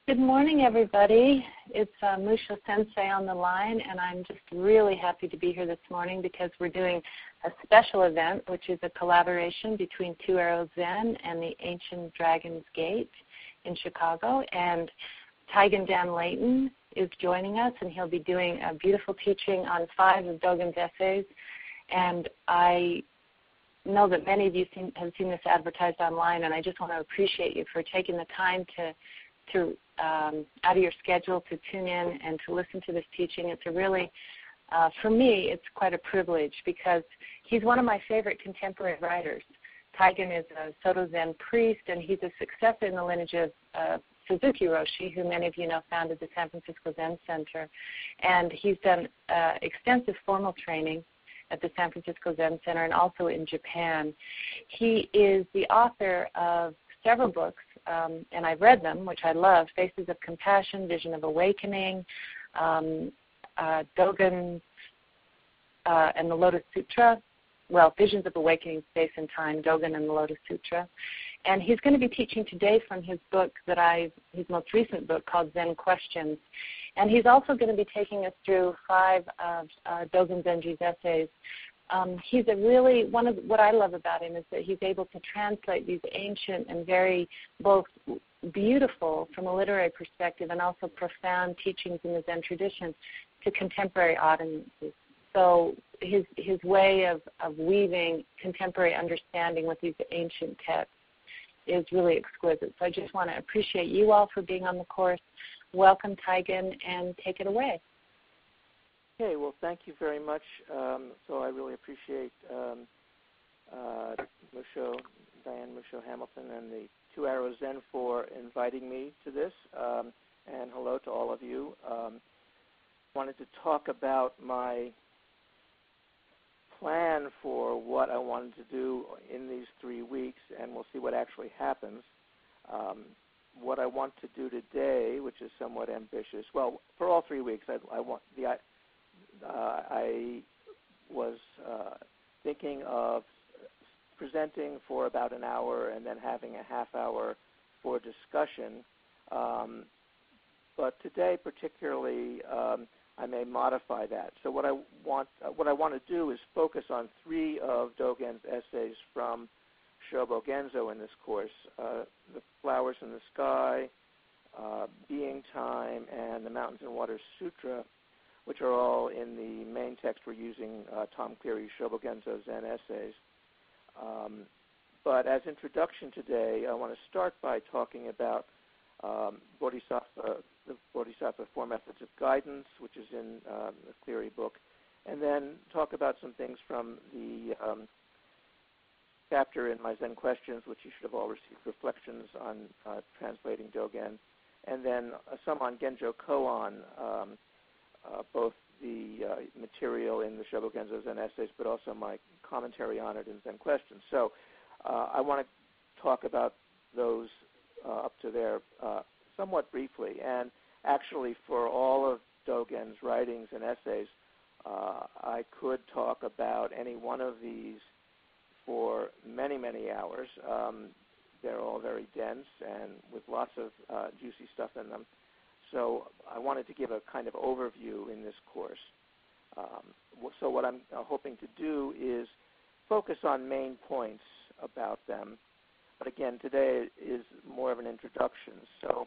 Good morning, everybody. It's Musho Sensei on the line, and I'm just really happy to be here this morning because we're doing a special event, which is a collaboration between Two Arrows Zen and the Ancient Dragon's Gate in Chicago. And Taigen Dan Layton is joining us, and he'll be doing a beautiful teaching on 5 of Dogen's essays. And I know that many of you have seen this advertised online, and I just want to appreciate you for taking the time to out of your schedule to tune in and to listen to this teaching. It's a really, for me, it's quite a privilege because he's one of my favorite contemporary writers. Taigen is a Soto Zen priest, and he's a successor in the lineage of Suzuki Roshi, who many of you know founded the San Francisco Zen Center. And he's done extensive formal training at the San Francisco Zen Center and also in Japan. He is the author of several books, and I've read them, which I love: Faces of Compassion, Vision of Awakening, Dogen and the Lotus Sutra. Well, Visions of Awakening, Space and Time, Dogen and the Lotus Sutra. And he's going to be teaching today from his book his most recent book called Zen Questions. And he's also going to be taking us through 5 of Dogen Zenji's essays. He's what I love about him is that he's able to translate these ancient and very both beautiful from a literary perspective and also profound teachings in the Zen tradition to contemporary audiences. So his way of weaving contemporary understanding with these ancient texts is really exquisite. So I just want to appreciate you all for being on the course. Welcome, Taigen, and take it away. Okay, well, thank you very much. So I really appreciate Diane Musho Hamilton and the Two Arrows Zen for inviting me to this. And hello to all of you. Wanted to talk about my plan for what I wanted to do in these 3 weeks, and we'll see what actually happens. What I want to do today, which is somewhat ambitious, well, for all 3 weeks, I was thinking of presenting for about an hour and then having a half hour for discussion. But today, particularly, I may modify that. So what I want to do is focus on 3 of Dogen's essays from Shobo Genzo in this course: The Flowers in the Sky, Being Time, and the Mountains and Waters Sutra, which are all in the main text we're using, Tom Cleary's Shobo Genzo Zen Essays. But as introduction today, I want to start by talking about the Bodhisattva 4 Methods of Guidance, which is in the Cleary book, and then talk about some things from the chapter in my Zen Questions, which you should have all received, reflections on translating Dogen, and then some on Genjo Koan, both the material in the Shobo Genzo Zen Essays, but also my commentary on it in Zen Questions. So I want to talk about those up to there somewhat briefly. And actually, for all of Dogen's writings and essays, I could talk about any one of these for many, many hours. They're all very dense and with lots of juicy stuff in them. So I wanted to give a kind of overview in this course. So what I'm hoping to do is focus on main points about them. But again, today is more of an introduction. So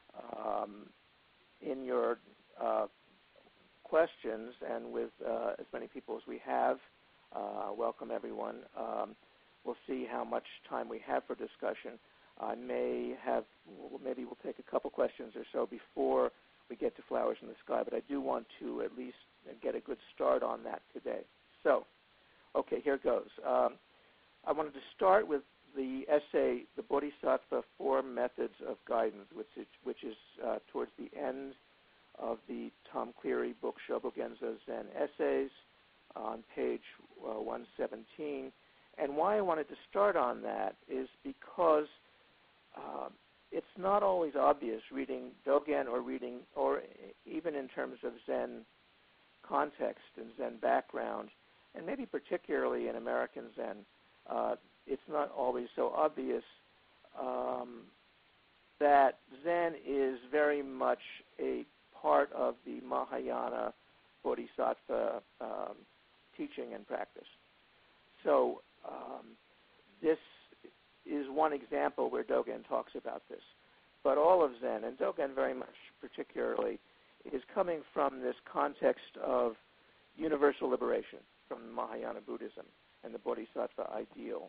in your questions, and with as many people as we have, welcome everyone. We'll see how much time we have for discussion. I maybe we'll take a couple questions or so before we get to Flowers in the Sky, but I do want to at least get a good start on that today. So, okay, here goes. I wanted to start with the essay, The Bodhisattva 4 Methods of Guidance, which is towards the end of the Tom Cleary book, Shobo Genzo Zen Essays, on page 117. And why I wanted to start on that is because it's not always obvious reading Dogen or even in terms of Zen context and Zen background, and maybe particularly in American Zen, it's not always so obvious that Zen is very much a part of the Mahayana Bodhisattva teaching and practice. So this is one example where Dogen talks about this. But all of Zen, and Dogen very much particularly, is coming from this context of universal liberation from Mahayana Buddhism and the Bodhisattva ideal.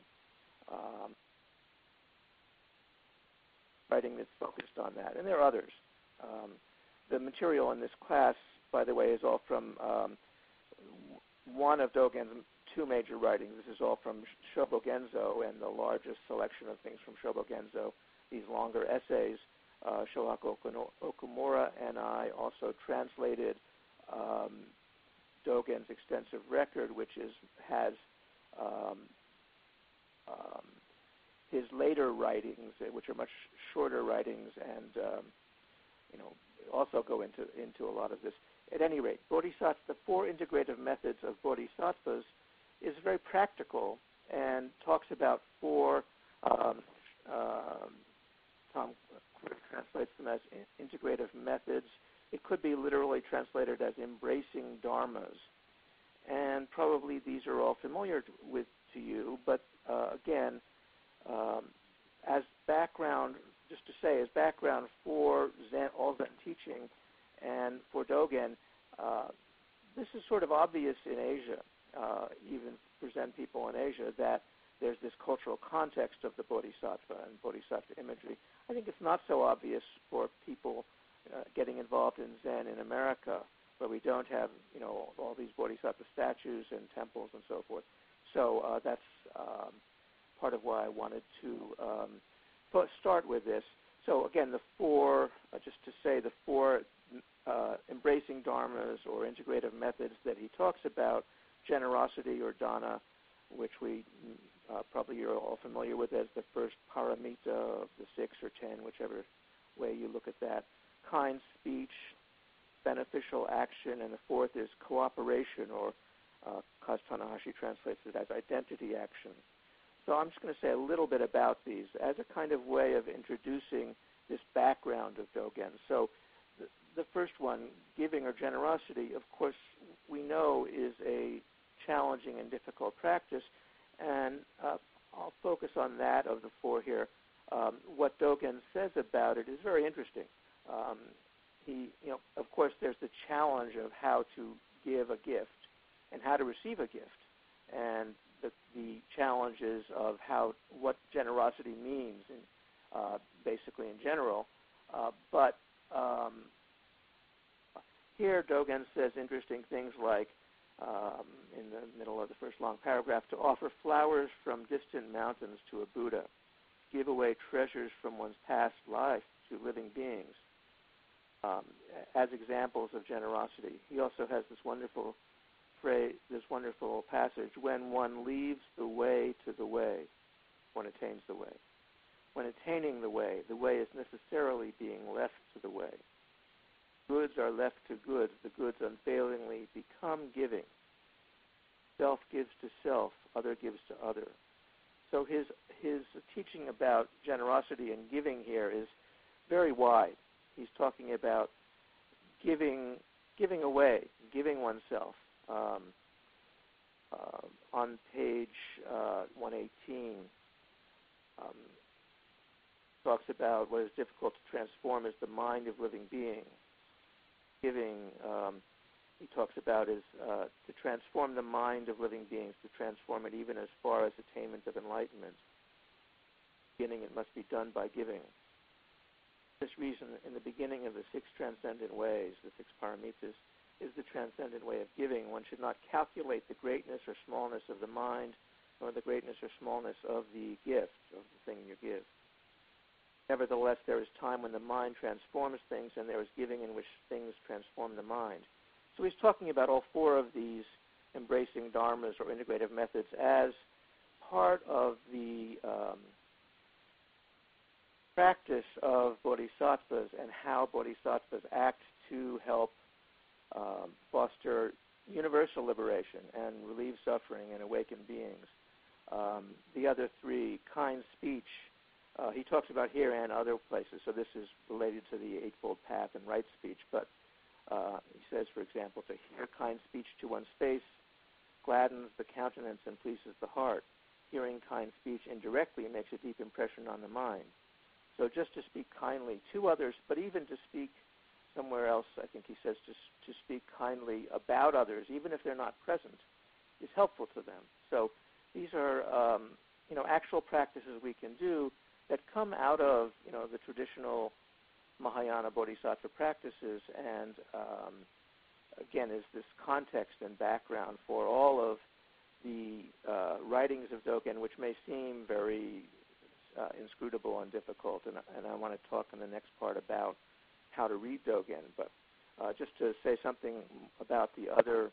Writing that's focused on that. And there are others. The material in this class, by the way, is all from one of Dogen's two major writings. This is all from Shobo Genzo, and the largest selection of things from Shobo Genzo, these longer essays. Shohaku Okumura and I also translated Dogen's extensive record, which has his later writings, which are much shorter writings, and also go into a lot of this. At any rate, Bodhisattva, the four integrative methods of bodhisattvas, is very practical and talks about four. Tom translates them as integrative methods. It could be literally translated as embracing dharmas, and probably these are all familiar to you. But again, as background, just to say, as background for Zen, all Zen teaching, and for Dogen, this is sort of obvious in Asia, even for Zen people in Asia, that there's this cultural context of the bodhisattva and bodhisattva imagery. I think it's not so obvious for people getting involved in Zen in America, where we don't have, all these bodhisattva statues and temples and so forth. So that's part of why I wanted to start with this. So again, the four embracing dharmas or integrative methods that he talks about: generosity or dana, which we probably you're all familiar with as the first paramita of the 6 or 10, whichever way you look at that. Kind speech, beneficial action, and the fourth is cooperation, or Kaz Tanahashi translates it as identity action. So I'm just going to say a little bit about these as a kind of way of introducing this background of Dogen. So the first one, giving or generosity, of course, we know is a challenging and difficult practice, and I'll focus on that of the four here. What Dogen says about it is very interesting. Of course, there's the challenge of how to give a gift and how to receive a gift, and the challenges of what generosity means, basically in general. But here, Dogen says interesting things like, in the middle of the first long paragraph, to offer flowers from distant mountains to a Buddha, give away treasures from one's past life to living beings, as examples of generosity. He also has this wonderful phrase, this wonderful passage: when one leaves the way to the way, one attains the way. When attaining the way is necessarily being left to the way. Goods are left to goods, the goods unfailingly become giving. Self gives to self, other gives to other. So his teaching about generosity and giving here is very wide. He's talking about giving away, giving oneself. On page 118, talks about what is difficult to transform is the mind of living beings. Giving, he talks about, is to transform the mind of living beings, to transform it even as far as attainment of enlightenment. Beginning, it must be done by giving. For this reason, in the beginning of the 6 transcendent ways, the 6 paramitas, is the transcendent way of giving. One should not calculate the greatness or smallness of the mind, nor the greatness or smallness of the gift, of the thing you give. Nevertheless, there is time when the mind transforms things, and there is giving in which things transform the mind. So he's talking about all 4 of these embracing dharmas or integrative methods as part of the practice of bodhisattvas and how bodhisattvas act to help foster universal liberation and relieve suffering and awaken beings. The other 3, kind speech, He talks about here and other places, so this is related to the Eightfold Path and right speech, but he says, for example, to hear kind speech to one's face gladdens the countenance and pleases the heart. Hearing kind speech indirectly makes a deep impression on the mind. So just to speak kindly to others, but even to speak somewhere else, I think he says to speak kindly about others, even if they're not present, is helpful to them. So these are actual practices we can do that come out of the traditional Mahayana Bodhisattva practices, and again is this context and background for all of the writings of Dogen, which may seem very inscrutable and difficult, and I want to talk in the next part about how to read Dogen. But just to say something about the other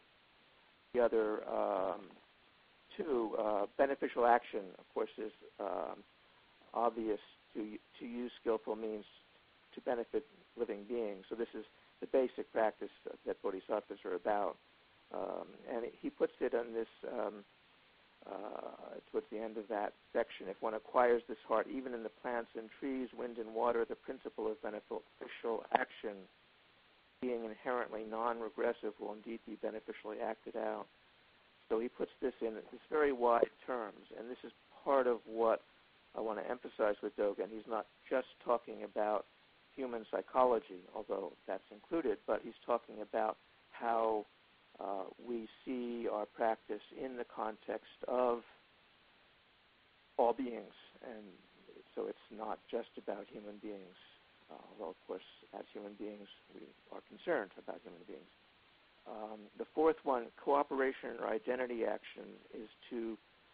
two, beneficial action, of course, is obvious to use skillful means to benefit living beings. So this is the basic practice that bodhisattvas are about. And he puts it on this, towards the end of that section, if one acquires this heart, even in the plants and trees, wind and water, the principle of beneficial action, being inherently non-regressive, will indeed be beneficially acted out. So he puts this in this very wide terms, and this is part of what I want to emphasize with Dogen. He's not just talking about human psychology, although that's included, but he's talking about how we see our practice in the context of all beings, and so it's not just about human beings, although of course as human beings we are concerned about human beings. The fourth one, cooperation or identity action, is to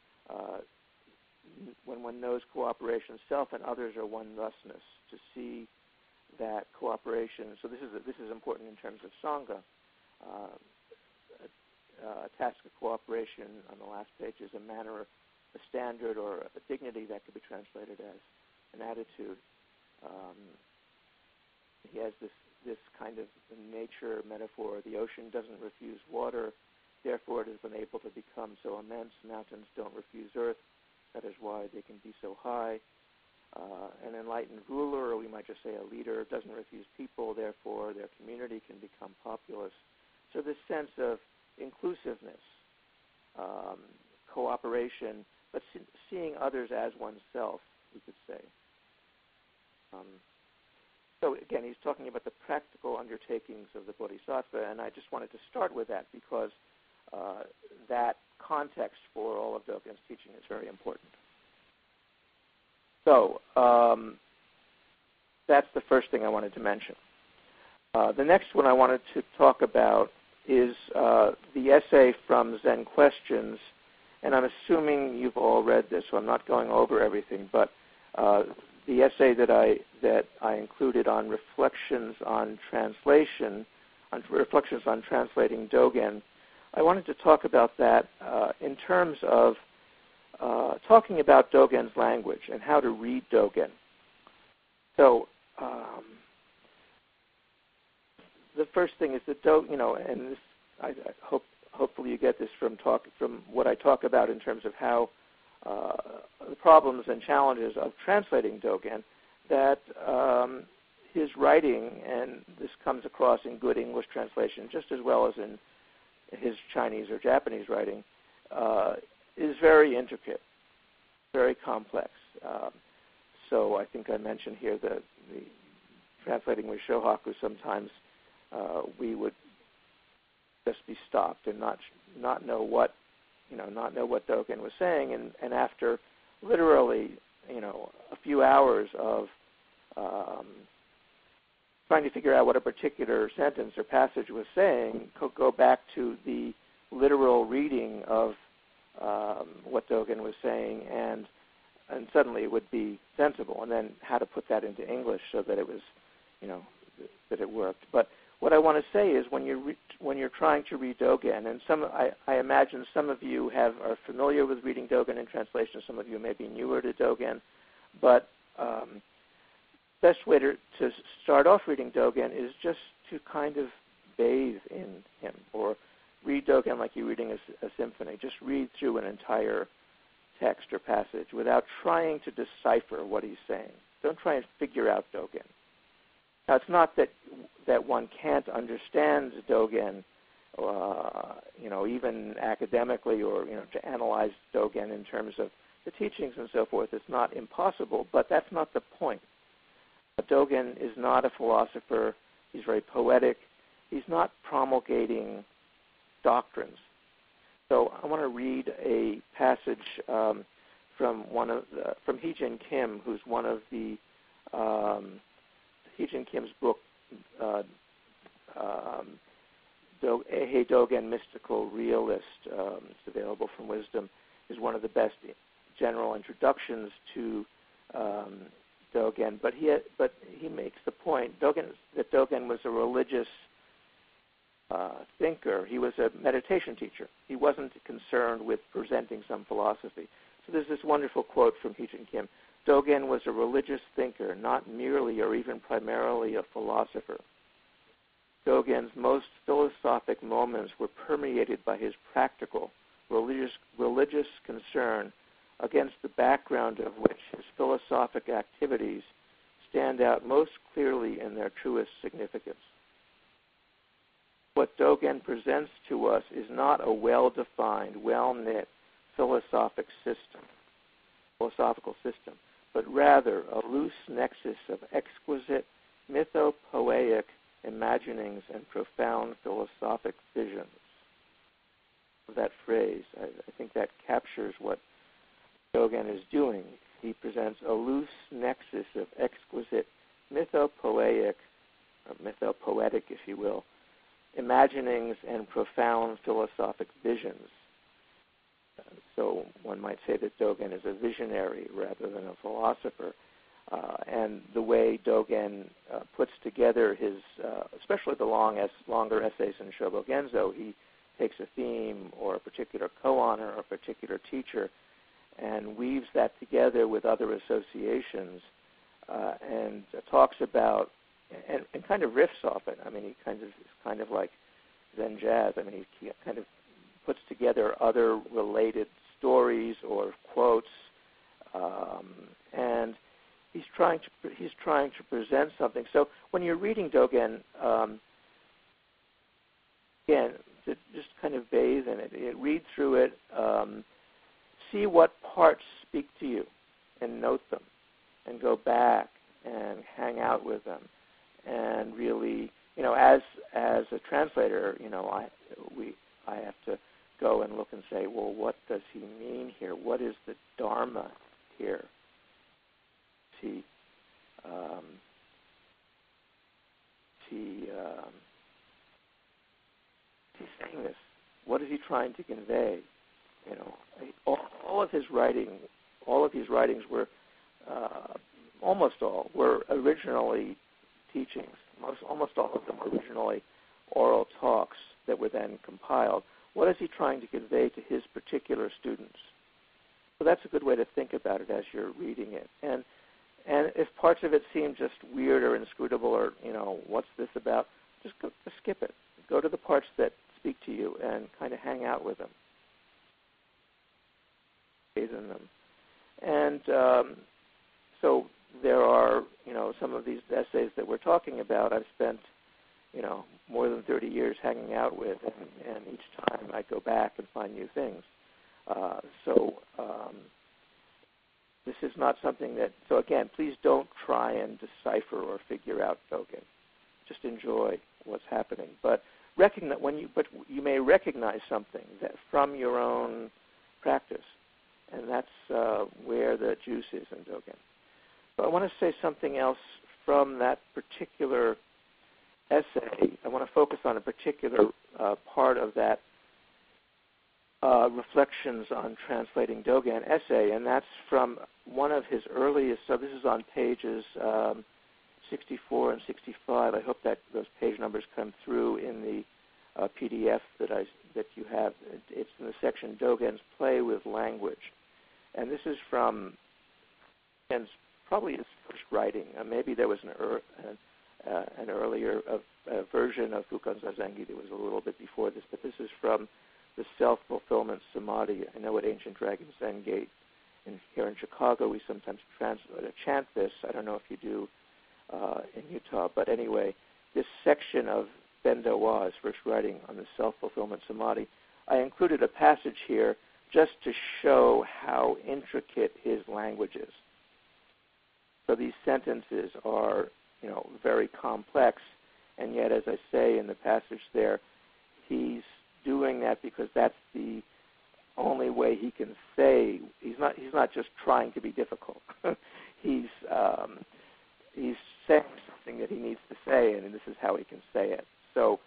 when one knows cooperation, self and others are one thusness, to see that cooperation. So this is important in terms of Sangha. A task of cooperation on the last page is a manner, a standard, or a dignity that could be translated as an attitude. He has this kind of nature metaphor. The ocean doesn't refuse water, therefore it has been able to become so immense. Mountains don't refuse earth, that is why they can be so high. An enlightened ruler, or we might just say a leader, doesn't refuse people, therefore their community can become populous. So this sense of inclusiveness, cooperation, but seeing others as oneself, we could say. So again, he's talking about the practical undertakings of the Bodhisattva, and I just wanted to start with that because that context for all of Dogen's teaching is very important. So that's the first thing I wanted to mention. The next one I wanted to talk about is the essay from Zen Questions, and I'm assuming you've all read this, so I'm not going over everything, but the essay that I included on reflections on translation, on reflections on translating Dogen, I wanted to talk about that in terms of talking about Dogen's language and how to read Dogen. So the first thing is that and this I hopefully you get this from what I talk about in terms of how the problems and challenges of translating Dogen, that his writing, and this comes across in good English translation just as well as in his Chinese or Japanese writing, is very intricate, very complex. So I think I mentioned here the translating with Shohaku, sometimes we would just be stopped and not know what Dogen was saying, and after literally a few hours of trying to figure out what a particular sentence or passage was saying, go back to the literal reading of what Dogen was saying, and suddenly it would be sensible, and then how to put that into English so that it was, that it worked. But what I want to say is when you're trying to read Dogen, and I imagine some of you are familiar with reading Dogen in translation, some of you may be newer to Dogen, but best way to start off reading Dogen is just to kind of bathe in him, or read Dogen like you're reading a symphony. Just read through an entire text or passage without trying to decipher what he's saying. Don't try and figure out Dogen. Now, it's not that one can't understand Dogen, even academically, or to analyze Dogen in terms of the teachings and so forth. It's not impossible, but that's not the point. Dogen is not a philosopher. He's very poetic. He's not promulgating doctrines. So I want to read a passage from Hee-Jin Kim, who's one of the Hee-Jin Kim's book, Eihei Dogen, Mystical Realist. It's available from Wisdom. Is one of the best general introductions to Dogen. But he makes the point that Dogen was a religious thinker. He was a meditation teacher. He wasn't concerned with presenting some philosophy. So there's this wonderful quote from Hee-Jin Kim. Dogen was a religious thinker, not merely or even primarily a philosopher. Dogen's most philosophic moments were permeated by his practical, religious concern, against the background of which his philosophic activities stand out most clearly in their truest significance. What Dogen presents to us is not a well-defined, well-knit philosophical system, but rather a loose nexus of exquisite mythopoeic imaginings and profound philosophic visions. That phrase, I think that captures what Dogen is doing. He presents a loose nexus of exquisite mythopoeic, or mythopoetic, if you will, imaginings and profound philosophic visions. So one might say that Dogen is a visionary rather than a philosopher. And the way Dogen puts together his, especially the longer essays in Shobo Genzo, he takes a theme or a particular koan or a particular teacher and weaves that together with other associations and talks about and kind of riffs off it. I mean, he is kind of like Zen jazz. I mean, he kind of puts together other related stories or quotes, and he's trying to present something. So when you're reading Dogen, again, to just kind of bathe in it, read through it, see what parts speak to you, and note them, and go back and hang out with them. And really, as a translator, I have to go and look and say, well, what does he mean here? What is the Dharma here? Is he saying this? What is he trying to convey? All of his these writings were, almost all, were originally teachings. Almost all of them were originally oral talks that were then compiled. What is he trying to convey to his particular students? So that's a good way to think about it as you're reading it. And if parts of it seem just weird or inscrutable or, what's this about, just skip it. Go to the parts that speak to you and kind of hang out with them. Bathe in them. And so there are, some of these essays that we're talking about I've spent, more than 30 years hanging out with, and each time I go back and find new things. This is not something that, so again, please don't try and decipher or figure out Dogen. Just enjoy what's happening. But you may recognize something that from your own practice, and that's where the juice is in Dogen. But I want to say something else from that particular essay. I want to focus on a particular part of that Reflections on Translating Dogen essay, and that's from one of his earliest, so this is on pages 64 and 65. I hope that those page numbers come through in the PDF that you have. It's in the section Dogen's Play with Language. And this is from probably his first writing. Maybe there was an earlier version of Fukan Zazengi that was a little bit before this, but this is from the Self-Fulfillment Samadhi. I know at Ancient Dragon Zen Gate here in Chicago, we sometimes chant this. I don't know if you do in Utah, but anyway, this section of Ben-Do Wa, his first writing on the self-fulfillment samadhi, I included a passage here just to show how intricate his language is. So these sentences are, very complex, and yet, as I say in the passage there, he's doing that because that's the only way he can say. He's not just trying to be difficult. he's saying something that he needs to say, and this is how he can say it. So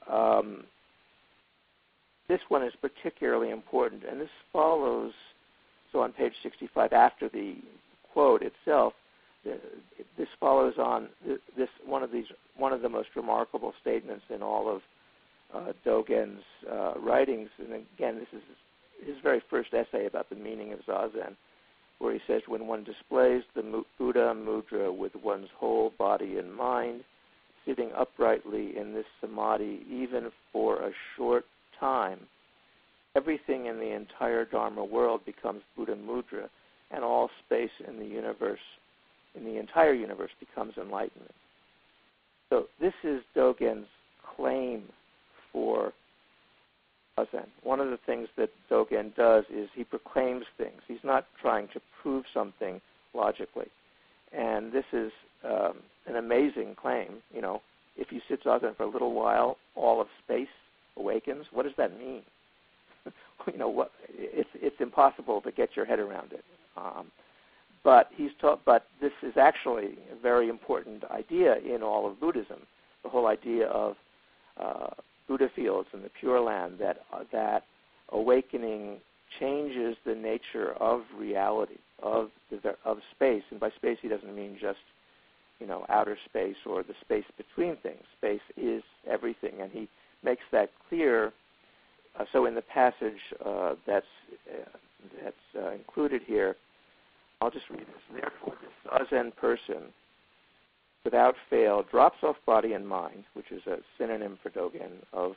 this one is particularly important, and this follows. So on page 65, after the quote itself, this follows on this one of the most remarkable statements in all of Dogen's writings. And again, this is his very first essay about the meaning of Zazen, where he says, when one displays the Buddha mudra with one's whole body and mind, sitting uprightly in this samadhi, even for a short time, everything in the entire Dharma world becomes Buddha mudra, and all space in the universe, in the entire universe, becomes enlightenment. So this is Dogen's claim for Zazen. One of the things that Dogen does is he proclaims things. He's not trying to prove something logically. And this is an amazing claim. If you sit Zazen for a little while, all of space awakens. What does that mean? It's impossible to get your head around it. But this is actually a very important idea in all of Buddhism. The whole idea of Buddha fields in the Pure Land, that awakening changes the nature of reality, of space. And by space, he doesn't mean just outer space or the space between things. Space is everything, and he makes that clear. So in the passage that's included here, I'll just read this. Therefore, this Zazen person, without fail, drops off body and mind, which is a synonym for Dogen of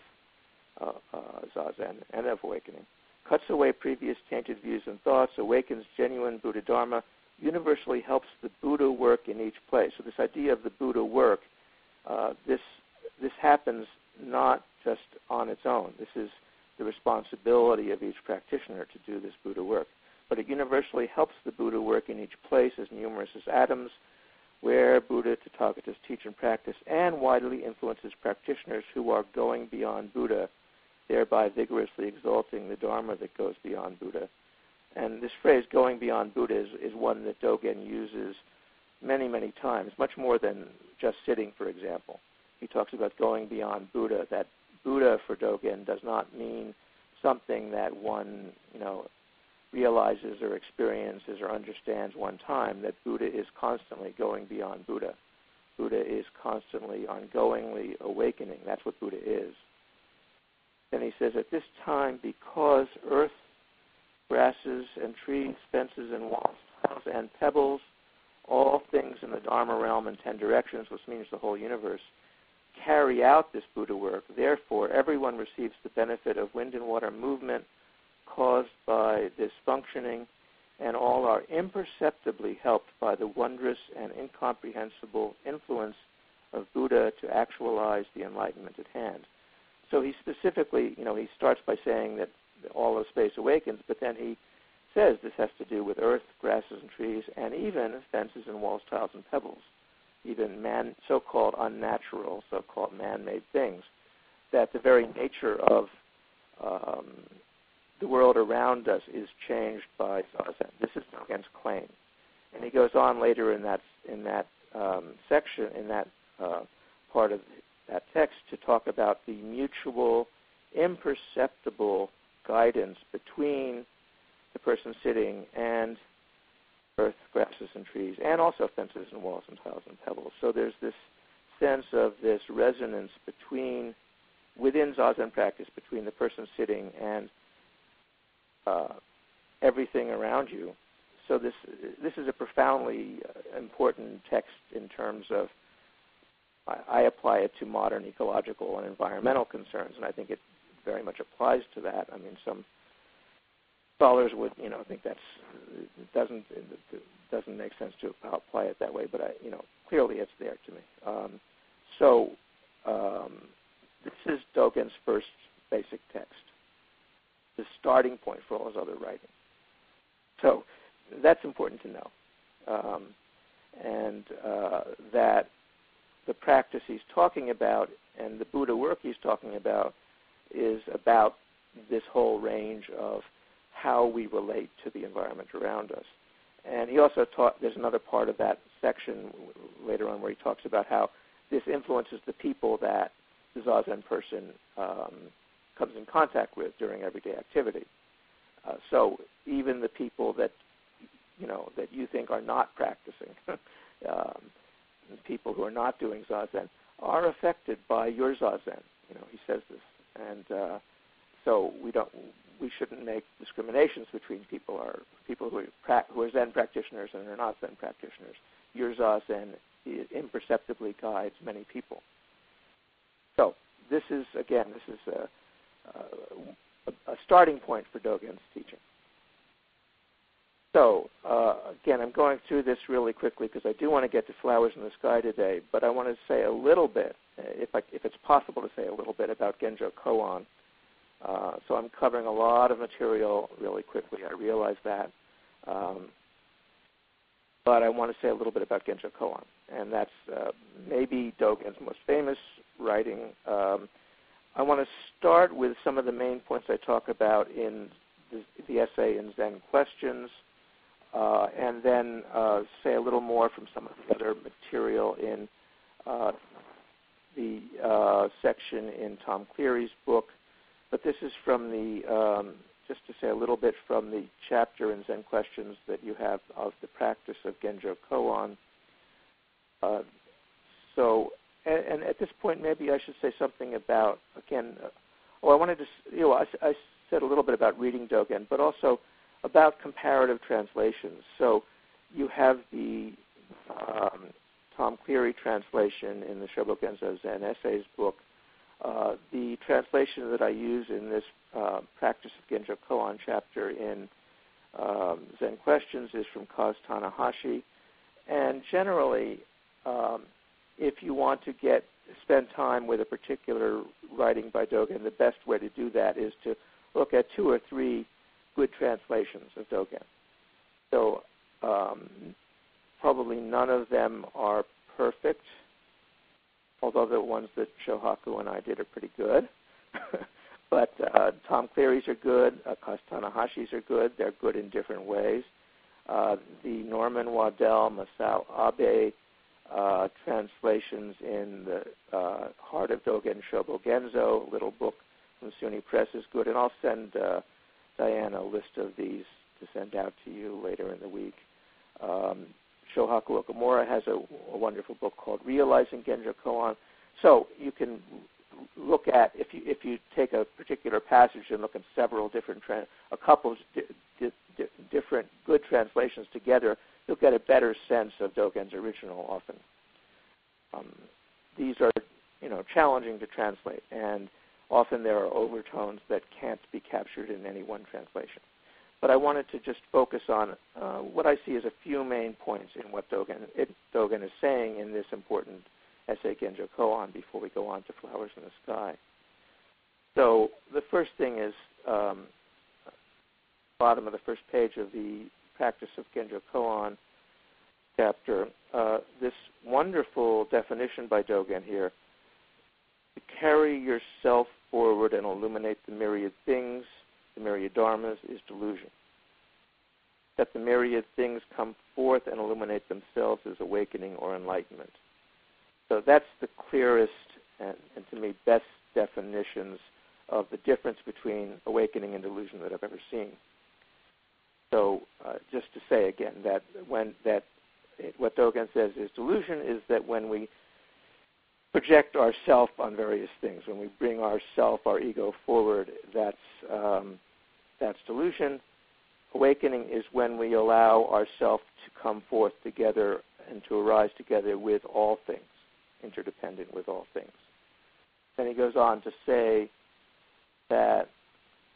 Zazen and of awakening, cuts away previous tainted views and thoughts, awakens genuine Buddha Dharma, universally helps the Buddha work in each place. So this idea of the Buddha work, this happens not just on its own. This is the responsibility of each practitioner to do this Buddha work. But it universally helps the Buddha work in each place, as numerous as atoms, where Buddha, Tathagatas teach and practice, and widely influences practitioners who are going beyond Buddha, thereby vigorously exalting the Dharma that goes beyond Buddha. And this phrase, going beyond Buddha, is one that Dogen uses many, many times, much more than just sitting, for example. He talks about going beyond Buddha. That Buddha for Dogen does not mean something that one, realizes or experiences or understands one time. That Buddha is constantly going beyond Buddha. Buddha is constantly, ongoingly awakening. That's what Buddha is. Then he says, at this time, because earth, grasses and trees, fences and walls, tiles and pebbles, all things in the Dharma realm in 10 directions, which means the whole universe, carry out this Buddha work. Therefore, everyone receives the benefit of wind and water movement caused by this functioning, and all are imperceptibly helped by the wondrous and incomprehensible influence of Buddha to actualize the enlightenment at hand. So he specifically, he starts by saying that all of space awakens, but then he says this has to do with earth, grasses and trees, and even fences and walls, tiles and pebbles, even so-called unnatural, so-called man-made things, that the very nature of the world around us is changed by Zazen. This is Dogen's claim. And he goes on later in that section, in that part of that text, to talk about the mutual, imperceptible guidance between the person sitting and earth, grasses, and trees, and also fences and walls and tiles and pebbles. So there's this sense of this resonance within Zazen practice, between the person sitting and everything around you. So this is a profoundly important text in terms of, I apply it to modern ecological and environmental concerns, and I think it very much applies to that. I mean, some scholars would, think it doesn't make sense to apply it that way, but clearly it's there to me. This is Dogen's first basic text, the starting point for all his other writing. So that's important to know, and that the practice he's talking about and the Buddha work he's talking about is about this whole range of how we relate to the environment around us. And he also there's another part of that section later on where he talks about how this influences the people that the Zazen person comes in contact with during everyday activity. So even the people that you think are not practicing, people who are not doing Zazen, are affected by your Zazen. He says this, and so we shouldn't make discriminations between people who are Zen practitioners and are not Zen practitioners. Your Zazen imperceptibly guides many people. So this is a starting point for Dogen's teaching. So again, I'm going through this really quickly because I do want to get to Flowers in the Sky today, but I want to say a little bit, if it's possible to say a little bit about Genjo Koan. So I'm covering a lot of material really quickly. I realize that. But I want to say a little bit about Genjo Koan, and that's maybe Dogen's most famous writing. I want to start with some of the main points I talk about in the essay in Zen Questions, and then say a little more from some of the other material in the section in Tom Cleary's book. But this is from just to say a little bit from the chapter in Zen Questions that you have of the practice of Genjo Koan. And at this point, maybe I should say something about, again, I wanted to, I said a little bit about reading Dogen, but also about comparative translations. So you have the Tom Cleary translation in the Shobogenzo Zen Essays book. The translation that I use in this Practice of Genjo Koan chapter in Zen Questions is from Kaz Tanahashi. And generally, if you want to spend time with a particular writing by Dogen, the best way to do that is to look at 2 or 3 good translations of Dogen. So probably none of them are perfect, although the ones that Shohaku and I did are pretty good. But Tom Cleary's are good, Kaz Tanahashi's are good. They're good in different ways. The Norman Waddell, Masao Abe translations in the Heart of Dogen Shobogenzo, little book from SUNY Press, is good. And I'll send Diana a list of these to send out to you later in the week. Shohaku Okamura has a wonderful book called Realizing Genjo Koan. So you can look at, if you take a particular passage and look at several different, a couple of different good translations together, you'll get a better sense of Dogen's original often. These are, challenging to translate, and often there are overtones that can't be captured in any one translation. But I wanted to just focus on what I see as a few main points in what Dogen is saying in this important essay, Genjo Koan, before we go on to Flowers in the Sky. So the first thing is bottom of the first page of the Practice of Genjo Koan chapter, this wonderful definition by Dogen here: to carry yourself forward and illuminate the myriad things, the myriad dharmas, is delusion. That the myriad things come forth and illuminate themselves is awakening or enlightenment. So that's the clearest and to me best definitions of the difference between awakening and delusion that I've ever seen. So just to say again that what Dogen says is delusion is that when we project ourself on various things, when we bring ourself, our ego forward, that's delusion. Awakening is when we allow ourself to come forth together and to arise together with all things, interdependent with all things. Then he goes on to say that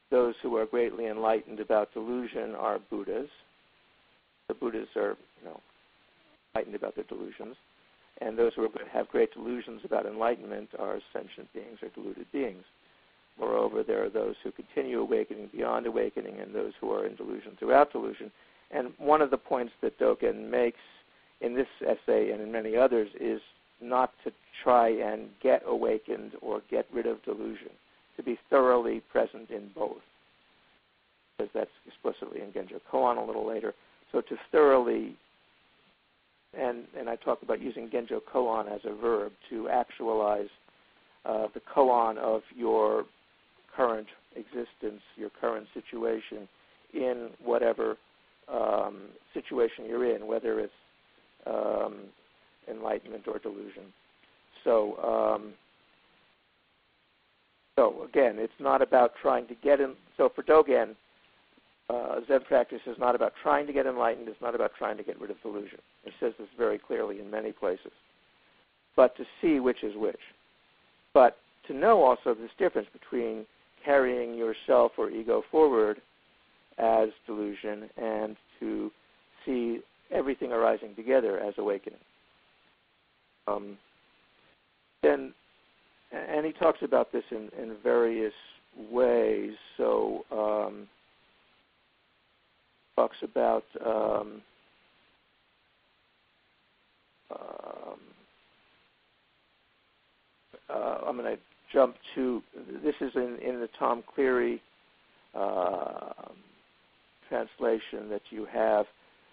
those who are greatly enlightened about delusion are Buddhas. The Buddhas are, enlightened about their delusions. And those who have great delusions about enlightenment are sentient beings or deluded beings. Moreover, there are those who continue awakening beyond awakening and those who are in delusion throughout delusion. And one of the points that Dogen makes in this essay and in many others is not to try and get awakened or get rid of delusion, to be thoroughly present in both, because that's explicitly in Genjo Koan a little later. So to thoroughly, and I talk about using Genjo Koan as a verb, to actualize the koan of your current existence, your current situation, in whatever situation you're in, whether it's enlightenment or delusion. So again, it's not about trying to get in. So for Dogen, Zen practice is not about trying to get enlightened. It's not about trying to get rid of delusion. He says this very clearly in many places. But to see which is which. But to know also this difference between carrying yourself or ego forward as delusion and to see everything arising together as awakening. And he talks about this in various ways. So talks about I'm going to jump to, this is in the Tom Cleary translation that you have.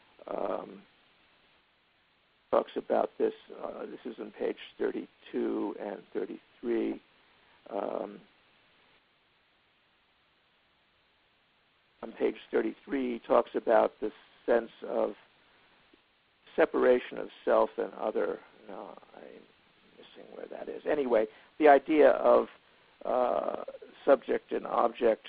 Talks about this. This is on page 32 and 33. On page 33, he talks about the sense of separation of self and other. No, I'm missing where that is. Anyway, the idea of subject and object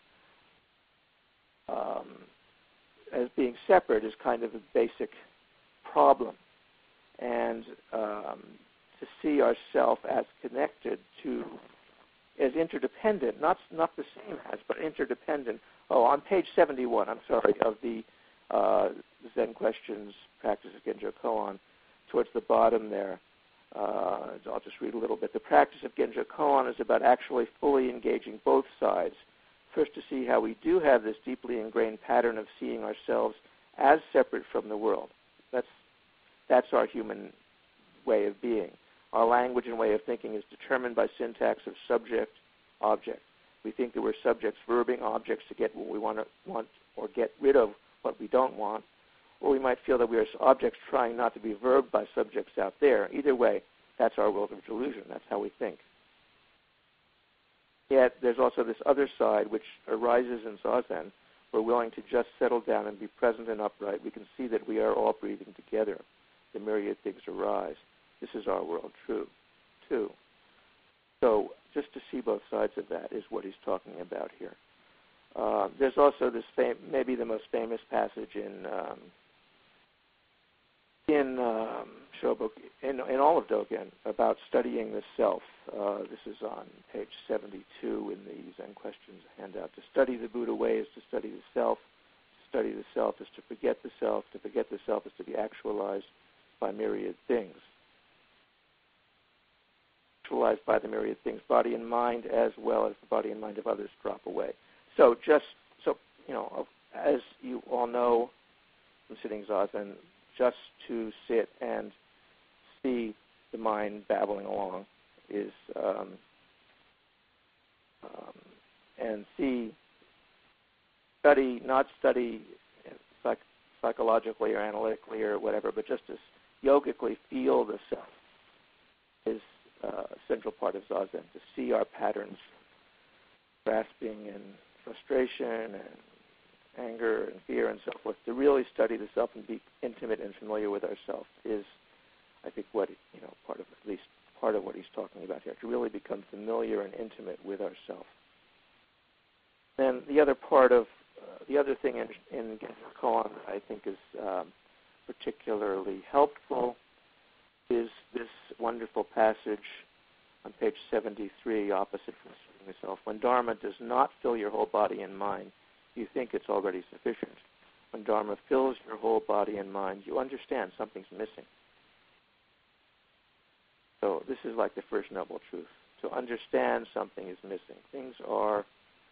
as being separate is kind of a basic problem. And to see ourself as connected to, as interdependent, not the same as, but interdependent. Oh, on page 71, I'm sorry, of the Zen Questions, Practice of Genjo Koan, towards the bottom there, I'll just read a little bit. The practice of Genjo Koan is about actually fully engaging both sides. First, to see how we do have this deeply ingrained pattern of seeing ourselves as separate from the world. That's our human way of being. Our language and way of thinking is determined by syntax of subject-object. We think that we're subjects verbing objects to get what we want or get rid of what we don't want, or we might feel that we are objects trying not to be verbed by subjects out there. Either way, that's our world of delusion. That's how we think. Yet there's also this other side which arises in Zazen. We're willing to just settle down and be present and upright. We can see that we are all breathing together. The myriad things arise. This is our world true, too. So just to see both sides of that is what he's talking about here. There's also this maybe the most famous passage in Shoboku, in all of Dogen, about studying the self. This is on page 72 in the Zen Questions handout. To study the Buddha way is to study the self. To study the self is to forget the self. To forget the self is to be actualized by myriad things. Actualized by the myriad things, body and mind as well as the body and mind of others drop away. So as you all know from sitting Zazen, just to sit and see the mind babbling along is, and not study psychologically or analytically or whatever, but just to yogically feel the self is a central part of Zazen, to see our patterns, grasping and frustration and anger and fear and so forth. To really study the self and be intimate and familiar with ourselves is, I think, what at least part of what he's talking about here. To really become familiar and intimate with ourselves. Then the other part of the other thing in Genjo Koan that I think is particularly helpful is this wonderful passage on page 73, opposite from myself. When Dharma does not fill your whole body and mind, you think it's already sufficient. When Dharma fills your whole body and mind, you understand something's missing. So this is like the first noble truth. To understand something is missing. Things are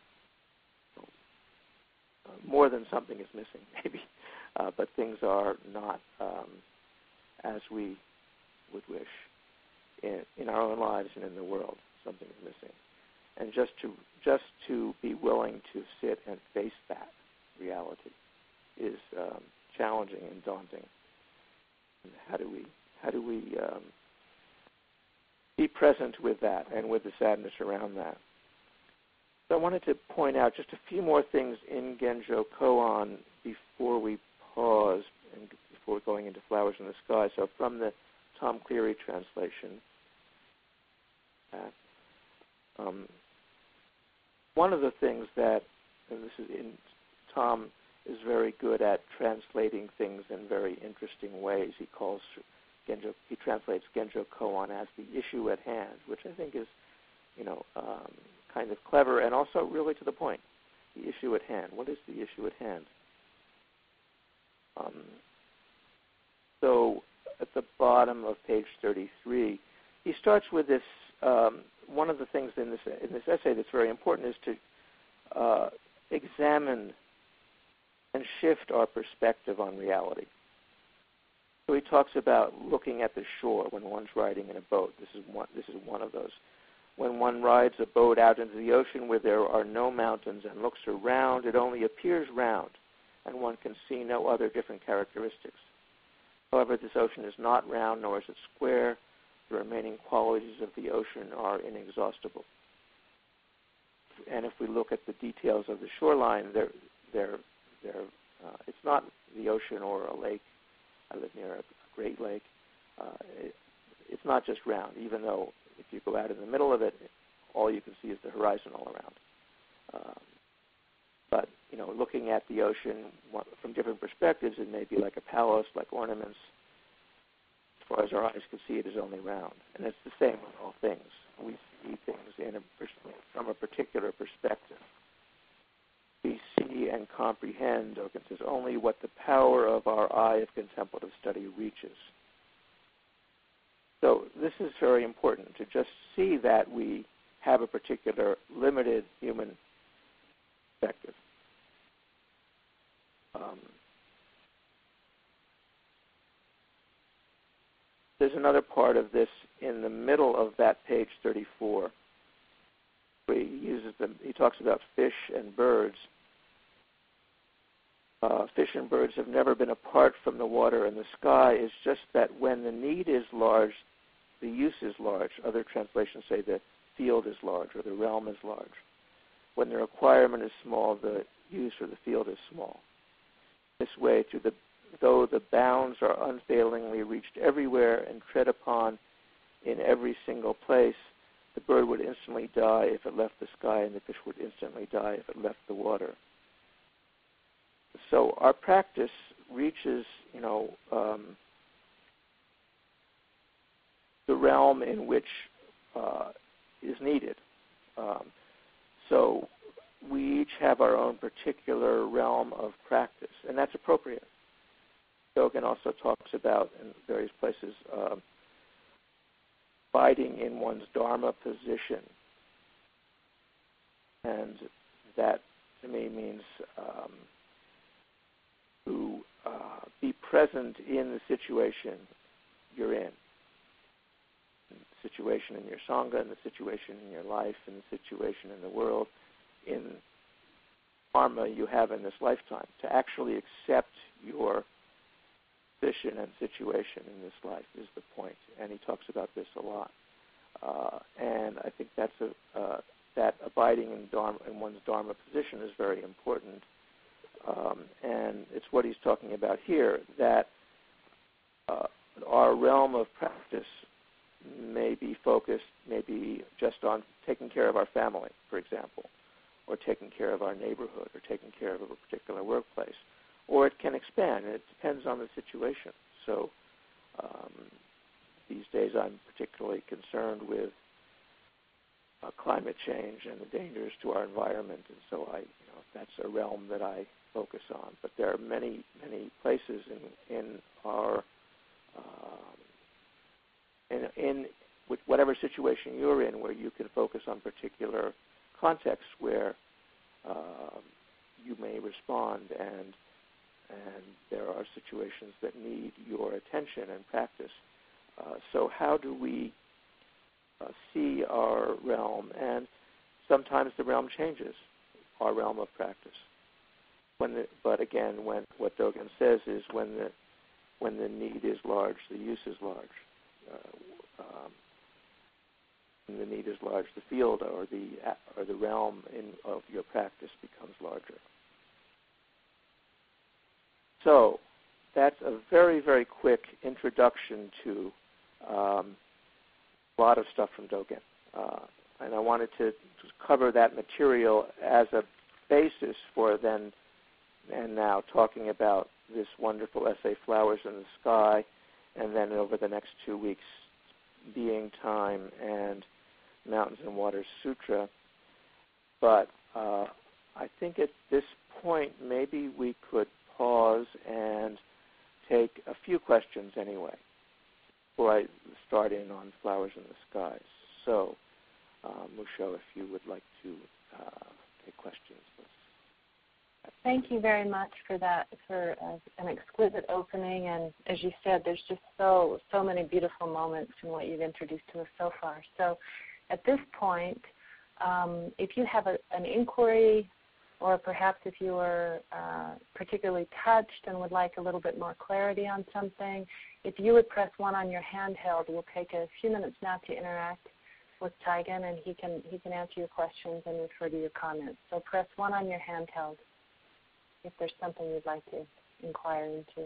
more than something is missing, maybe, but things are not as we would wish in our own lives and in the world. Something is missing. And just to be willing to sit and face that reality is challenging and daunting. And how do we be present with that and with the sadness around that? So I wanted to point out just a few more things in Genjo Koan before we pause and before going into Flowers in the Sky. So from the Tom Cleary translation, one of the things that, and this is Tom is very good at translating things in very interesting ways. He translates Genjo Koan as the issue at hand, which I think is, kind of clever and also really to the point. The issue at hand. What is the issue at hand? So at the bottom of page 33, he starts with this. One of the things in this essay that's very important is to examine and shift our perspective on reality. So he talks about looking at the shore when one's riding in a boat. This is one of those. When one rides a boat out into the ocean where there are no mountains and looks around, it only appears round, and one can see no other different characteristics. However, this ocean is not round, nor is it square. The remaining qualities of the ocean are inexhaustible. And if we look at the details of the shoreline, it's not the ocean or a lake. I live near a great lake. It's not just round, even though if you go out in the middle of it, all you can see is the horizon all around. But looking at the ocean from different perspectives, it may be like a palace, like ornaments. As far as our eyes can see, it is only round. And it's the same with all things. We see things from a particular perspective. We see and comprehend, Oken says, only what the power of our eye of contemplative study reaches. So this is very important, to just see that we have a particular limited human perspective. There's another part of this in the middle of that page 34, where he talks about fish and birds. Fish and birds have never been apart from the water and the sky. It's just that when the need is large, the use is large. Other translations say the field is large or the realm is large. When the requirement is small, the use or the field is small. This way, though the bounds are unfailingly reached everywhere and tread upon in every single place, the bird would instantly die if it left the sky, and the fish would instantly die if it left the water. So our practice reaches, the realm in which is needed. So we each have our own particular realm of practice, and that's appropriate. Dogen also talks about, in various places, abiding in one's Dharma position. And that, to me, means to be present in the situation you're in. The situation in your Sangha, and the situation in your life, and the situation in the world, in Dharma you have in this lifetime. To actually accept your position and situation in this life is the point. And he talks about this a lot. And I think that's that abiding in one's Dharma position is very important. And it's what he's talking about here, that our realm of practice may be focused maybe just on taking care of our family, for example, or taking care of our neighborhood, or taking care of a particular workplace. Or it can expand, and it depends on the situation. So these days I'm particularly concerned with climate change and the dangers to our environment, and so that's a realm that I focus on. But there are many, many places in our in whatever situation you're in where you can focus on particular contexts where you may respond, and there are situations that need your attention and practice. So how do we see our realm? And sometimes the realm changes, our realm of practice. But again, what Dogen says is when the need is large, the use is large. When the need is large, the field or the realm of your practice becomes larger. So that's a very, very quick introduction to a lot of stuff from Dogen. And I wanted to cover that material as a basis for then and now talking about this wonderful essay, Flowers in the Sky, and then over the next 2 weeks, Being Time and Mountains and Waters Sutra. But I think at this point maybe we could pause and take a few questions anyway before I start in on Flowers in the Skies. So, Musho, if you would like to take questions. Thank you very much for that, for an exquisite opening. And as you said, there's just so many beautiful moments in what you've introduced to us so far. So at this point, if you have an inquiry, or perhaps if you are particularly touched and would like a little bit more clarity on something, if you would press 1 on your handheld, we'll take a few minutes now to interact with Taigen, and he can answer your questions and refer to your comments. So press 1 on your handheld if there's something you'd like to inquire into.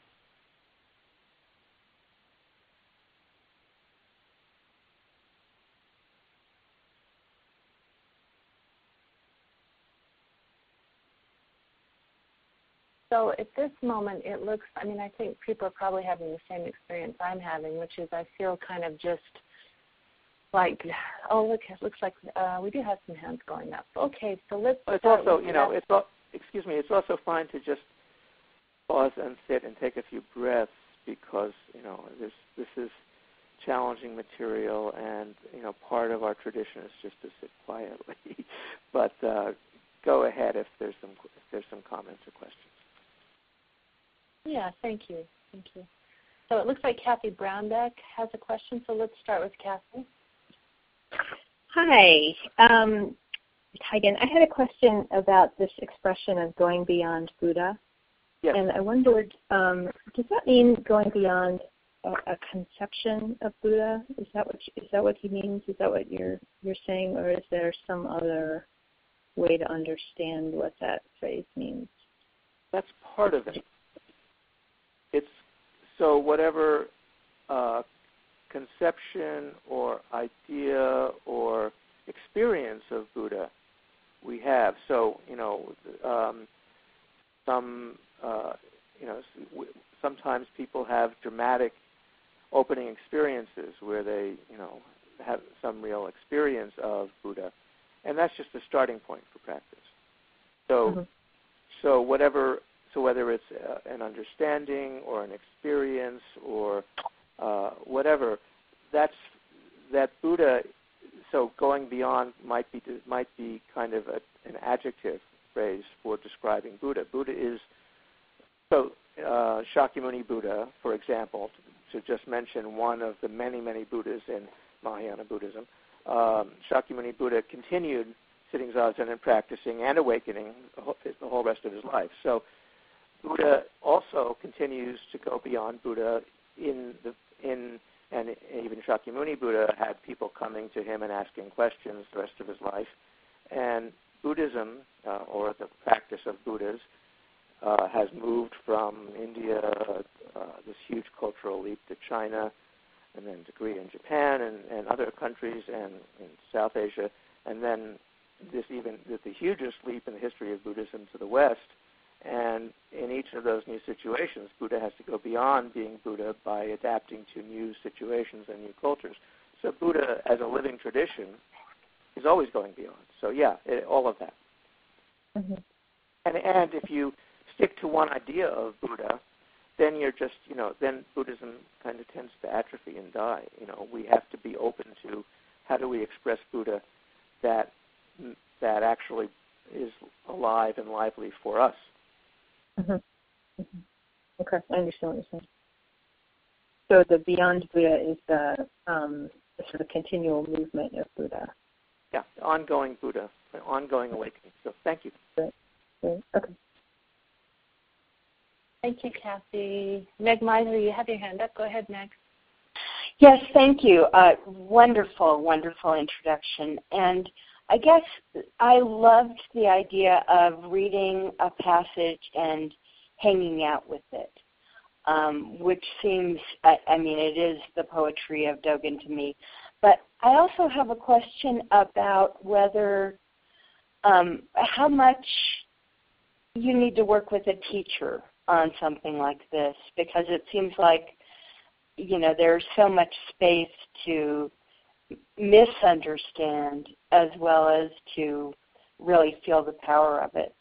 So at this moment, it looks, I think people are probably having the same experience I'm having, which is I feel kind of just like, oh, look, it looks like we do have some hands going up. Okay, so let's It's also, it's also fine to just pause and sit and take a few breaths because, this is challenging material, and, part of our tradition is just to sit quietly. But go ahead if there's some comments or questions. Yeah, thank you. So it looks like Kathy Brownback has a question, so let's start with Kathy. Hi. Taigen, I had a question about this expression of going beyond Buddha. Yes. And I wondered, does that mean going beyond a conception of Buddha? Is that what he means? Is that what you're saying, or is there some other way to understand what that phrase means? That's part of it. So whatever conception or idea or experience of Buddha we have. So, sometimes people have dramatic opening experiences where they, have some real experience of Buddha, and that's just a starting point for practice. So, whether it's an understanding or an experience or whatever, that Buddha. So going beyond might be kind of an adjective phrase for describing Buddha. Buddha is Shakyamuni Buddha, for example, to just mention one of the many, many Buddhas in Mahayana Buddhism. Shakyamuni Buddha continued sitting zazen and practicing and awakening the whole rest of his life. So Buddha also continues to go beyond Buddha and even Shakyamuni Buddha had people coming to him and asking questions the rest of his life. And Buddhism, or the practice of Buddhas, has moved from India, this huge cultural leap, to China, and then to Korea and Japan and other countries, and in South Asia, and then the hugest leap in the history of Buddhism to the West. And in each of those new situations, Buddha has to go beyond being Buddha by adapting to new situations and new cultures. So Buddha, as a living tradition, He's always going beyond. So yeah, all of that. Mm-hmm. And if you stick to one idea of Buddha, then you're just, then Buddhism kind of tends to atrophy and die. We have to be open to how do we express Buddha that actually is alive and lively for us. Mm-hmm. Mm-hmm. Okay, I understand what you're saying. So the Beyond Buddha is the sort of continual movement of Buddha. Yeah, ongoing Buddha, ongoing awakening. So thank you. Great. Okay. Thank you, Kathy. Meg Miser, you have your hand up. Go ahead, Meg. Yes, thank you. Wonderful, wonderful introduction. And I guess I loved the idea of reading a passage and hanging out with it, which seems, it is the poetry of Dogen to me. But I also have a question about whether, how much you need to work with a teacher on something like this, because it seems like, there's so much space to misunderstand as well as to really feel the power of it.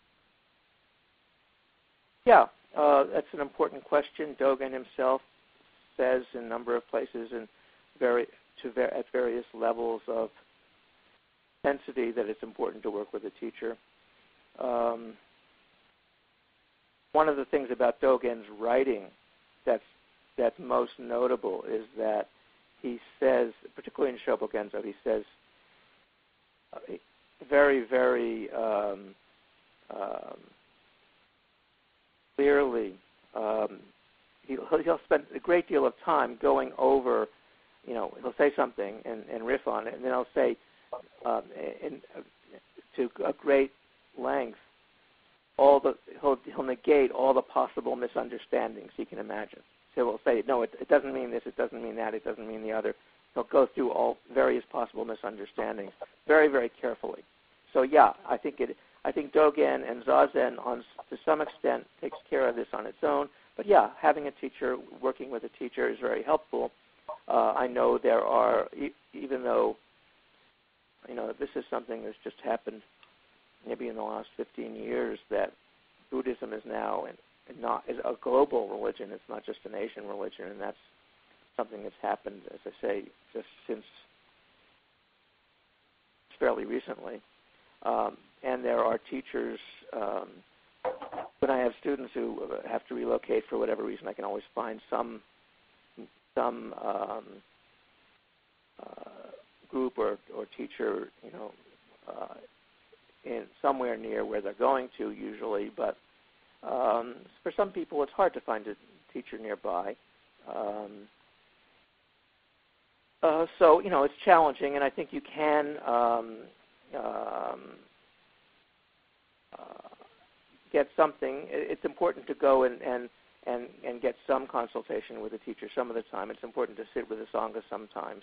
Yeah, that's an important question. Dogen himself says in a number of places and at various levels of intensity that it's important to work with a teacher. One of the things about Dogen's writing that's most notable is that he says, particularly in Shobogenzo, he says very, very clearly, he'll spend a great deal of time going over, he'll say something and riff on it, and then he'll say to a great length, he'll negate all the possible misunderstandings he can imagine. So he'll say, no, it doesn't mean this, it doesn't mean that, it doesn't mean the other. He'll go through all various possible misunderstandings very, very carefully. So yeah, I think Dogen and Zazen to some extent takes care of this on its own. But yeah, having a teacher, working with a teacher is very helpful. I know there are, even though, this is something that's just happened maybe in the last 15 years, that Buddhism is now is a global religion. It's not just an Asian religion, and that's something that's happened, as I say, just since fairly recently. And there are teachers, when I have students who have to relocate for whatever reason, I can always find some group or teacher, in somewhere near where they're going to usually, but for some people it's hard to find a teacher nearby. So, it's challenging, and I think you can get something. It's important to go and get some consultation with a teacher some of the time. It's important to sit with a Sangha sometimes.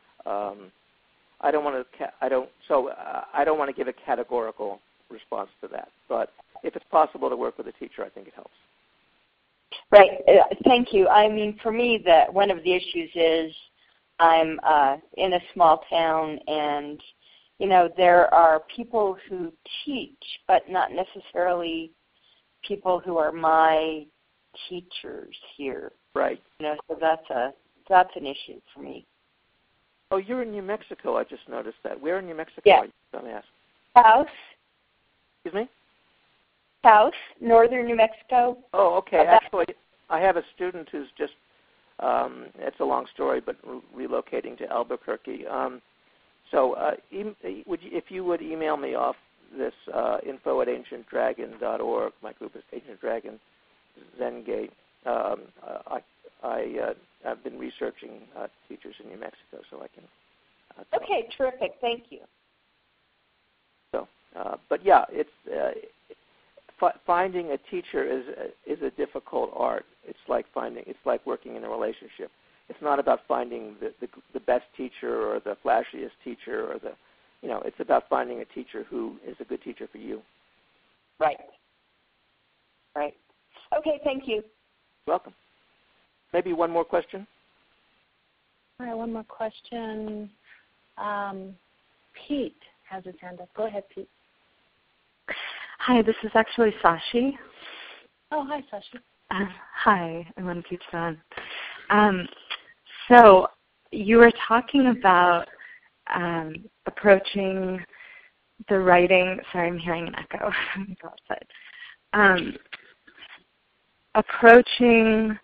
I don't want to give a categorical response to that, but if it's possible to work with a teacher, I think it helps. Right. Thank you. For me, one of the issues is I'm in a small town, and there are people who teach, but not necessarily people who are my teachers here. Right. So that's an issue for me. Oh, you're in New Mexico. I just noticed that. Where in New Mexico? Yeah. Don't ask. Taos. Excuse me? Taos, northern New Mexico. Oh, okay. Actually, I have a student who's just, it's a long story, but relocating to Albuquerque. If you would email me off this info@ancientdragon.org, my group is Ancient Dragon Zengate. I've been researching teachers in New Mexico, so I can. Okay, terrific. Thank you. So, but yeah, it's finding a teacher is a difficult art. It's like working in a relationship. It's not about finding the best teacher or the flashiest teacher or it's about finding a teacher who is a good teacher for you. Right. Right. Okay, thank you. Welcome. Maybe one more question? All right, one more question. Pete has his hand up. Go ahead, Pete. Hi, this is actually Sashi. Oh, hi, Sashi. Hi, I'm on Pete's phone. So you were talking about approaching the writing. Sorry, I'm hearing an echo. Let me go outside. Approaching,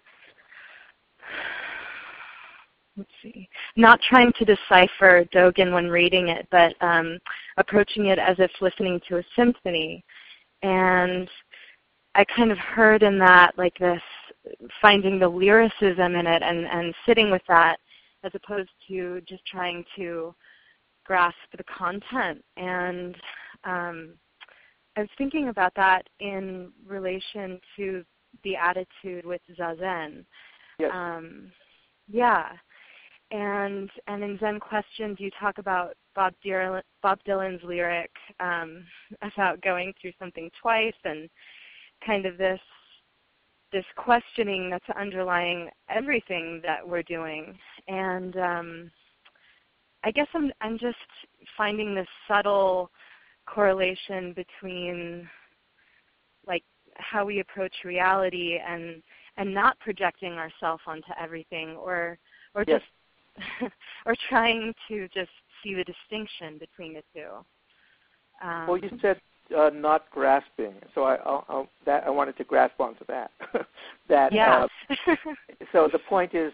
let's see, not trying to decipher Dogen when reading it, but approaching it as if listening to a symphony. And I kind of heard in that like this, finding the lyricism in it and sitting with that as opposed to just trying to grasp the content. And I was thinking about that in relation to the attitude with Zazen. Yes. Yeah. And in Zen Questions, you talk about Bob Dylan's lyric about going through something twice and kind of this questioning that's underlying everything that we're doing. And I guess I'm just finding this subtle correlation between like how we approach reality and not projecting ourselves onto everything or yes. just or trying to just see the distinction between the two. Well, you said not grasping, so I wanted to grasp onto that. Yeah. So the point is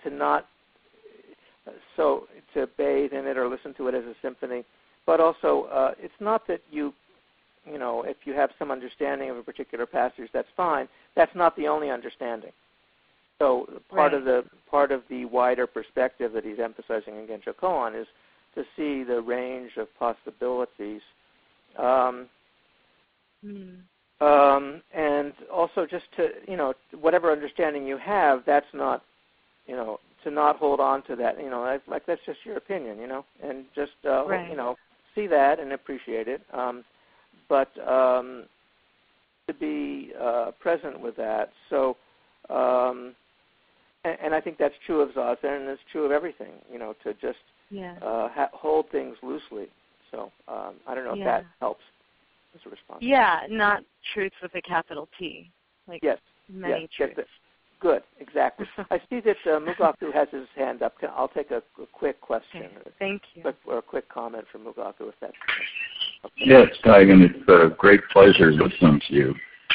to bathe in it or listen to it as a symphony, but also it's not that you know, if you have some understanding of a particular passage, that's fine. That's not the only understanding. So part of the wider perspective that he's emphasizing in Genjo Koan is to see the range of possibilities, and also just to, you know, whatever understanding you have, that's not, you know, to not hold on to that, you know, like that's just your opinion, you know, and just you know, see that and appreciate it, but to be present with that. So. And I think that's true of Zazen, and it's true of everything, you know, to just hold things loosely. So I don't know if that helps as a response. Yeah, not truth with a capital T. Like many truths. Good, exactly. I see that Mugaku has his hand up. I'll take a quick question. Okay. Thank you. Or a quick comment from Mugaku, if that's okay. Yes, Taigen, it's a great pleasure listening to you.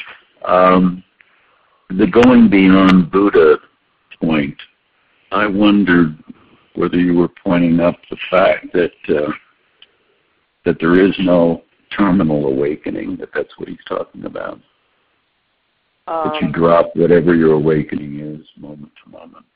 The going beyond Buddha point, I wondered whether you were pointing up the fact that that there is no terminal awakening, that's what he's talking about. That you drop whatever your awakening is moment to moment.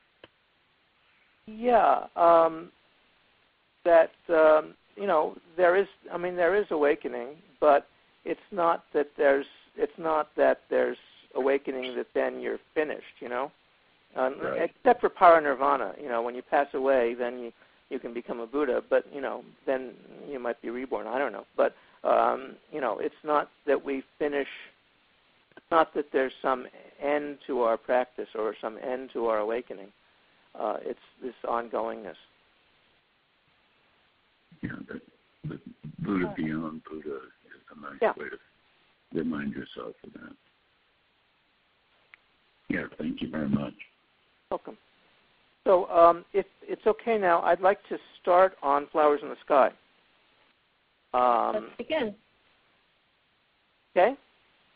Yeah, that you know, there is awakening, but it's not that there's awakening that then you're finished, you know. Right. Except for parinirvana, you know, when you pass away, then you can become a Buddha, but you know, then you might be reborn. I don't know, but you know, it's not that we finish. It's not that there's some end to our practice or some end to our awakening. It's this ongoingness. Yeah, the Buddha beyond Buddha is a nice way to remind yourself of that. Yeah, thank you very much. Welcome. So if it's okay now, I'd like to start on Flowers in the Sky. Let's begin. Okay?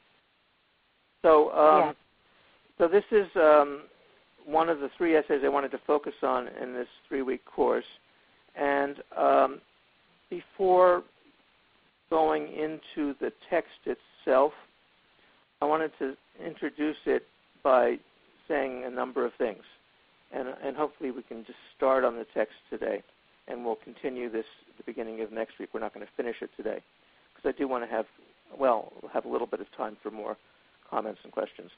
So so this is one of the 3 essays I wanted to focus on in this 3-week course. And before going into the text itself, I wanted to introduce it by saying a number of things. And hopefully we can just start on the text today, and we'll continue this at the beginning of next week. We're not going to finish it today, because I do want to have a little bit of time for more comments and questions.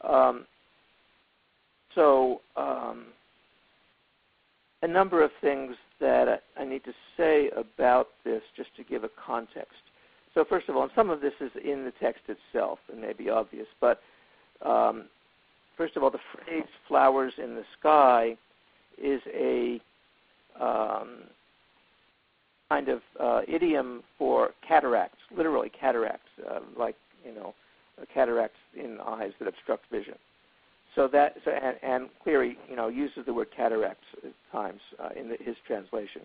A number of things that I need to say about this just to give a context. So first of all, and some of this is in the text itself and may be obvious, but first of all, the phrase "flowers in the sky" is kind of idiom for cataracts, literally cataracts, like cataracts in eyes that obstruct vision. And Cleary, uses the word cataracts at times in his translation.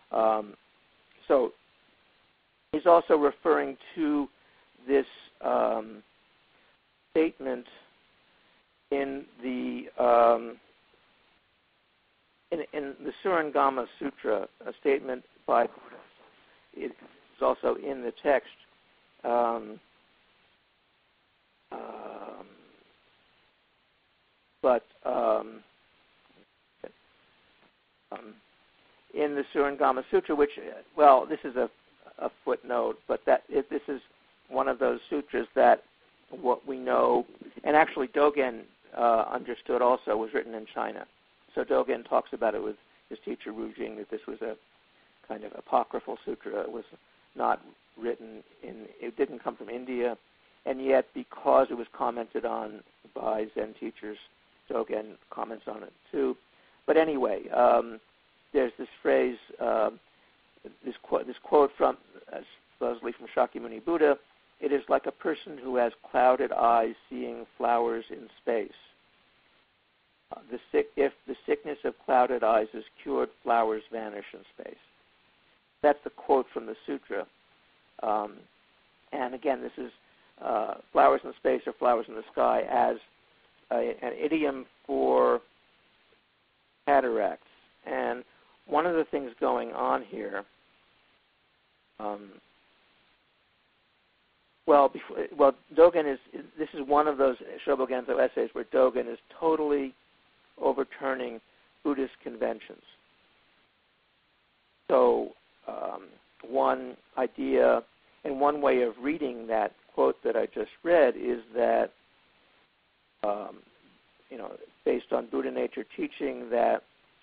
So he's also referring to this statement in the Surangama Sutra, a statement by Buddha. It's also in the text. In the Surangama Sutra, which, this is a footnote, but this is one of those sutras that what we know, and actually Dogen understood also, was written in China. So Dogen talks about it with his teacher Rujing, that this was a kind of apocryphal sutra. It was not written it didn't come from India, and yet because it was commented on by Zen teachers, Dogen comments on it too. But anyway, there's this phrase, this quote from supposedly from Shakyamuni Buddha. It is like a person who has clouded eyes seeing flowers in space. If the sickness of clouded eyes is cured, flowers vanish in space. That's the quote from the sutra. And again, this is flowers in space or flowers in the sky as an idiom for cataracts. And one of the things going on here, Dogen this is one of those Shobogenzo essays where Dogen is totally overturning Buddhist conventions. So one idea and one way of reading that quote that I just read is that, based on Buddha nature teaching that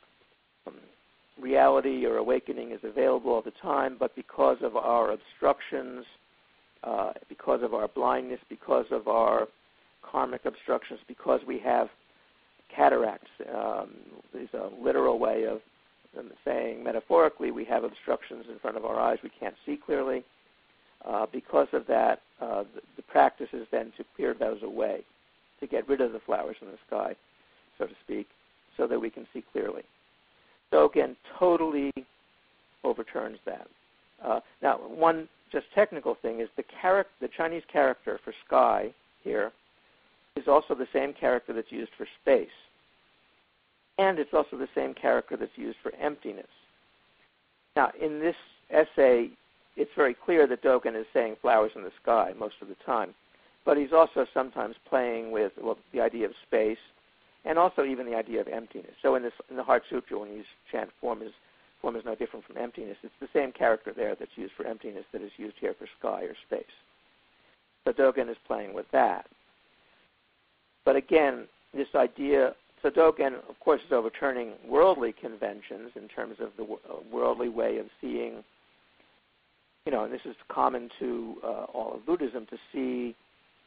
reality or awakening is available all the time, but because of our obstructions, because of our blindness, because of our karmic obstructions, because we have cataracts, is a literal way of saying metaphorically we have obstructions in front of our eyes, we can't see clearly. Because of that, the practice is then to clear those away, to get rid of the flowers in the sky, so to speak, so that we can see clearly. So again, totally overturns that. Now, one just technical thing is the Chinese character for sky here is also the same character that's used for space. And it's also the same character that's used for emptiness. Now, in this essay, it's very clear that Dogen is saying flowers in the sky most of the time. But he's also sometimes playing with the idea of space and also even the idea of emptiness. So in the Heart Sutra, when you chant form is no different from emptiness, it's the same character there that's used for emptiness that is used here for sky or space. So Dogen is playing with that. But again, this idea, so Dogen, of course, is overturning worldly conventions in terms of the worldly way of seeing, and this is common to all of Buddhism, to see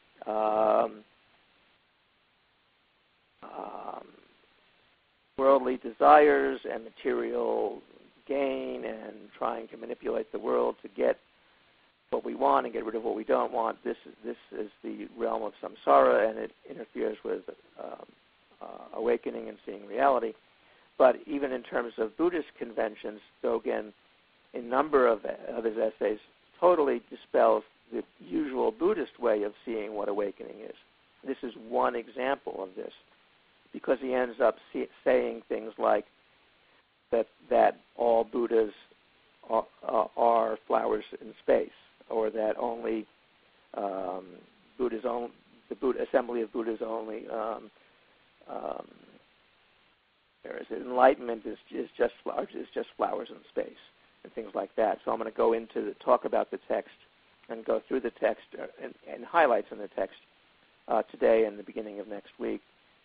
worldly desires and material gain and trying to manipulate the world to get what we want and get rid of what we don't want. This is the realm of samsara, and it interferes with awakening and seeing reality. But even in terms of Buddhist conventions, Dogen, in a number of his essays, totally dispels the usual Buddhist way of seeing what awakening is. This is one example of this, because he ends up saying things like that all Buddhas are flowers in space, or that only the Buddha assembly of Buddhas only enlightenment is just flowers in space, and things like that. So I'm going to go into talk about the text and go through the text and highlights in the text today and the beginning of next week.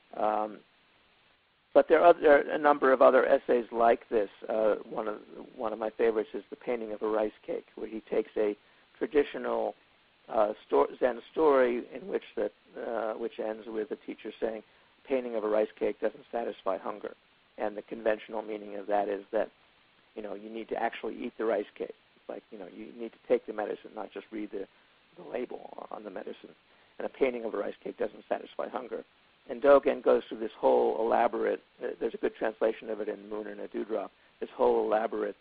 But there are a number of other essays like this. One of my favorites is The Painting of a Rice Cake, where he takes a traditional Zen story in which ends with the teacher saying, "Painting of a rice cake doesn't satisfy hunger," and the conventional meaning of that is that you need to actually eat the rice cake. It's like, you need to take the medicine, not just read the label on the medicine. And a painting of a rice cake doesn't satisfy hunger. And Dogen goes through this whole elaborate, there's a good translation of it in Moon and a Dewdrop, this whole elaborate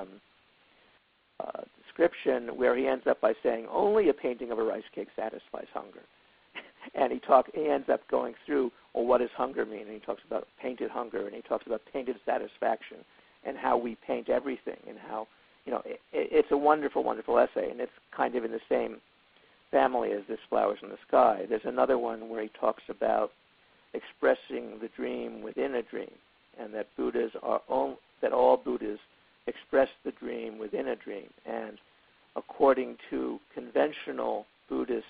description where he ends up by saying only a painting of a rice cake satisfies hunger. And he ends up going through, well, what does hunger mean? And he talks about painted hunger, and he talks about painted satisfaction, and how we paint everything, and how, it's a wonderful, wonderful essay, and it's kind of in the same family as this Flowers in the Sky. There's another one where he talks about expressing the dream within a dream, and that all Buddhas express the dream within a dream. And according to conventional Buddhist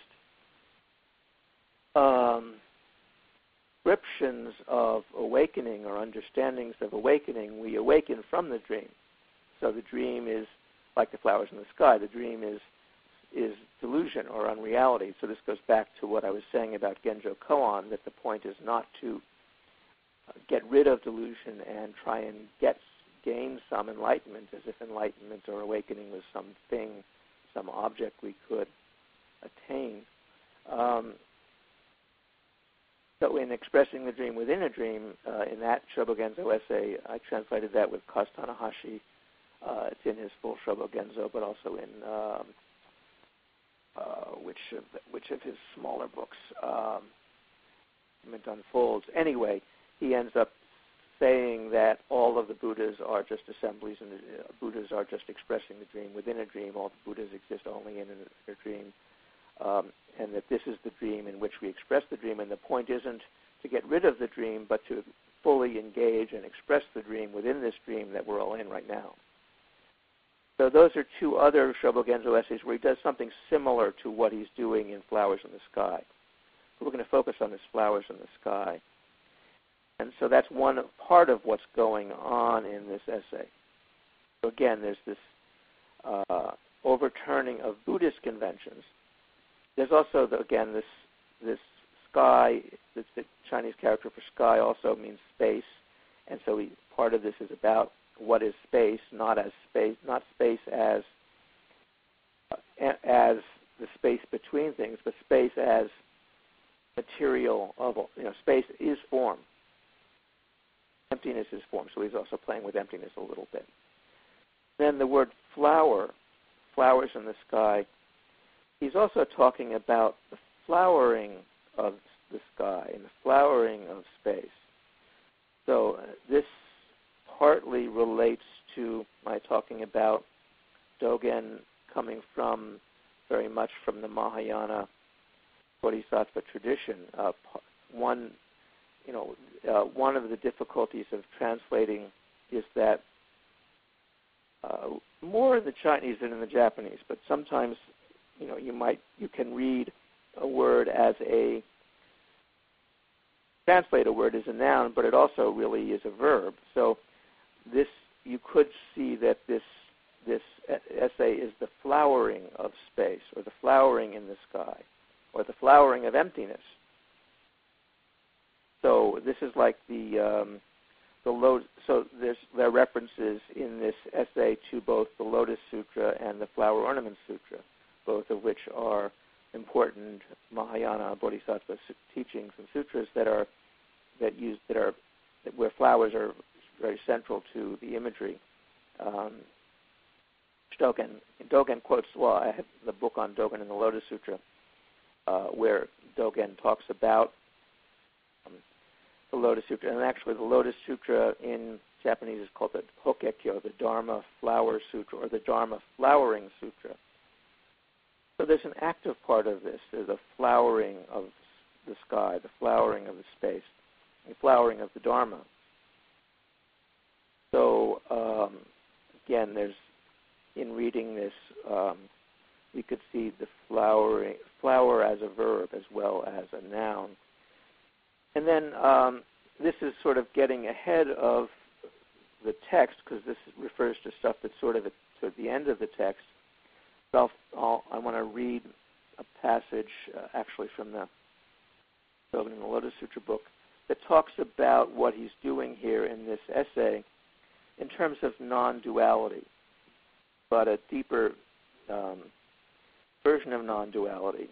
descriptions of awakening or understandings of awakening, we awaken from the dream. So the dream is like the flowers in the sky. The dream is delusion or unreality. So this goes back to what I was saying about Genjo Koan, that the point is not to get rid of delusion and try and gain some enlightenment, as if enlightenment or awakening was something, some object we could attain. So in expressing the dream within a dream, in that Shobogenzo essay, I translated that with Kaz Tanahashi. It's in his full Shobogenzo, but also in which of his smaller books, Mint Unfolds. Anyway, he ends up saying that all of the Buddhas are just assemblies, and Buddhas are just expressing the dream within a dream. All the Buddhas exist only in a dream. And that this is the dream in which we express the dream, and the point isn't to get rid of the dream, but to fully engage and express the dream within this dream that we're all in right now. So those are two other Shobogenzo essays where he does something similar to what he's doing in Flowers in the Sky. But we're going to focus on this Flowers in the Sky. And so that's one part of what's going on in this essay. So again, there's this overturning of Buddhist conventions. There's also, again, this sky, the Chinese character for sky also means space, and so part of this is about what is space, not space as the space between things, but space as material of, space is form. Emptiness is form, so he's also playing with emptiness a little bit. Then the word flower, flowers in the sky, he's also talking about the flowering of the sky and the flowering of space. So this partly relates to my talking about Dogen coming from very much from the Mahayana Bodhisattva tradition. One of the difficulties of translating is that more in the Chinese than in the Japanese, but sometimes you can read a word as translate a word as a noun, but it also really is a verb. So you could see that this essay is the flowering of space, or the flowering in the sky, or the flowering of emptiness. So this is like the lotus. So there are references in this essay to both the Lotus Sutra and the Flower Ornament Sutra, both of which are important Mahayana Bodhisattva teachings and sutras where flowers are very central to the imagery. Dogen quotes, I have the book on Dogen and the Lotus Sutra, where Dogen talks about the Lotus Sutra, and actually the Lotus Sutra in Japanese is called the Hokekyo, the Dharma Flower Sutra, or the Dharma Flowering Sutra. So there's an active part of this. There's a flowering of the sky, the flowering of the space, the flowering of the Dharma. So again, in reading this, we could see the flower as a verb as well as a noun. And then this is sort of getting ahead of the text, because this refers to stuff that's sort of at the end of the text. So I want to read a passage actually from the Dogen and the Lotus Sutra book that talks about what he's doing here in this essay. in terms of non-duality, but a deeper version of non-duality.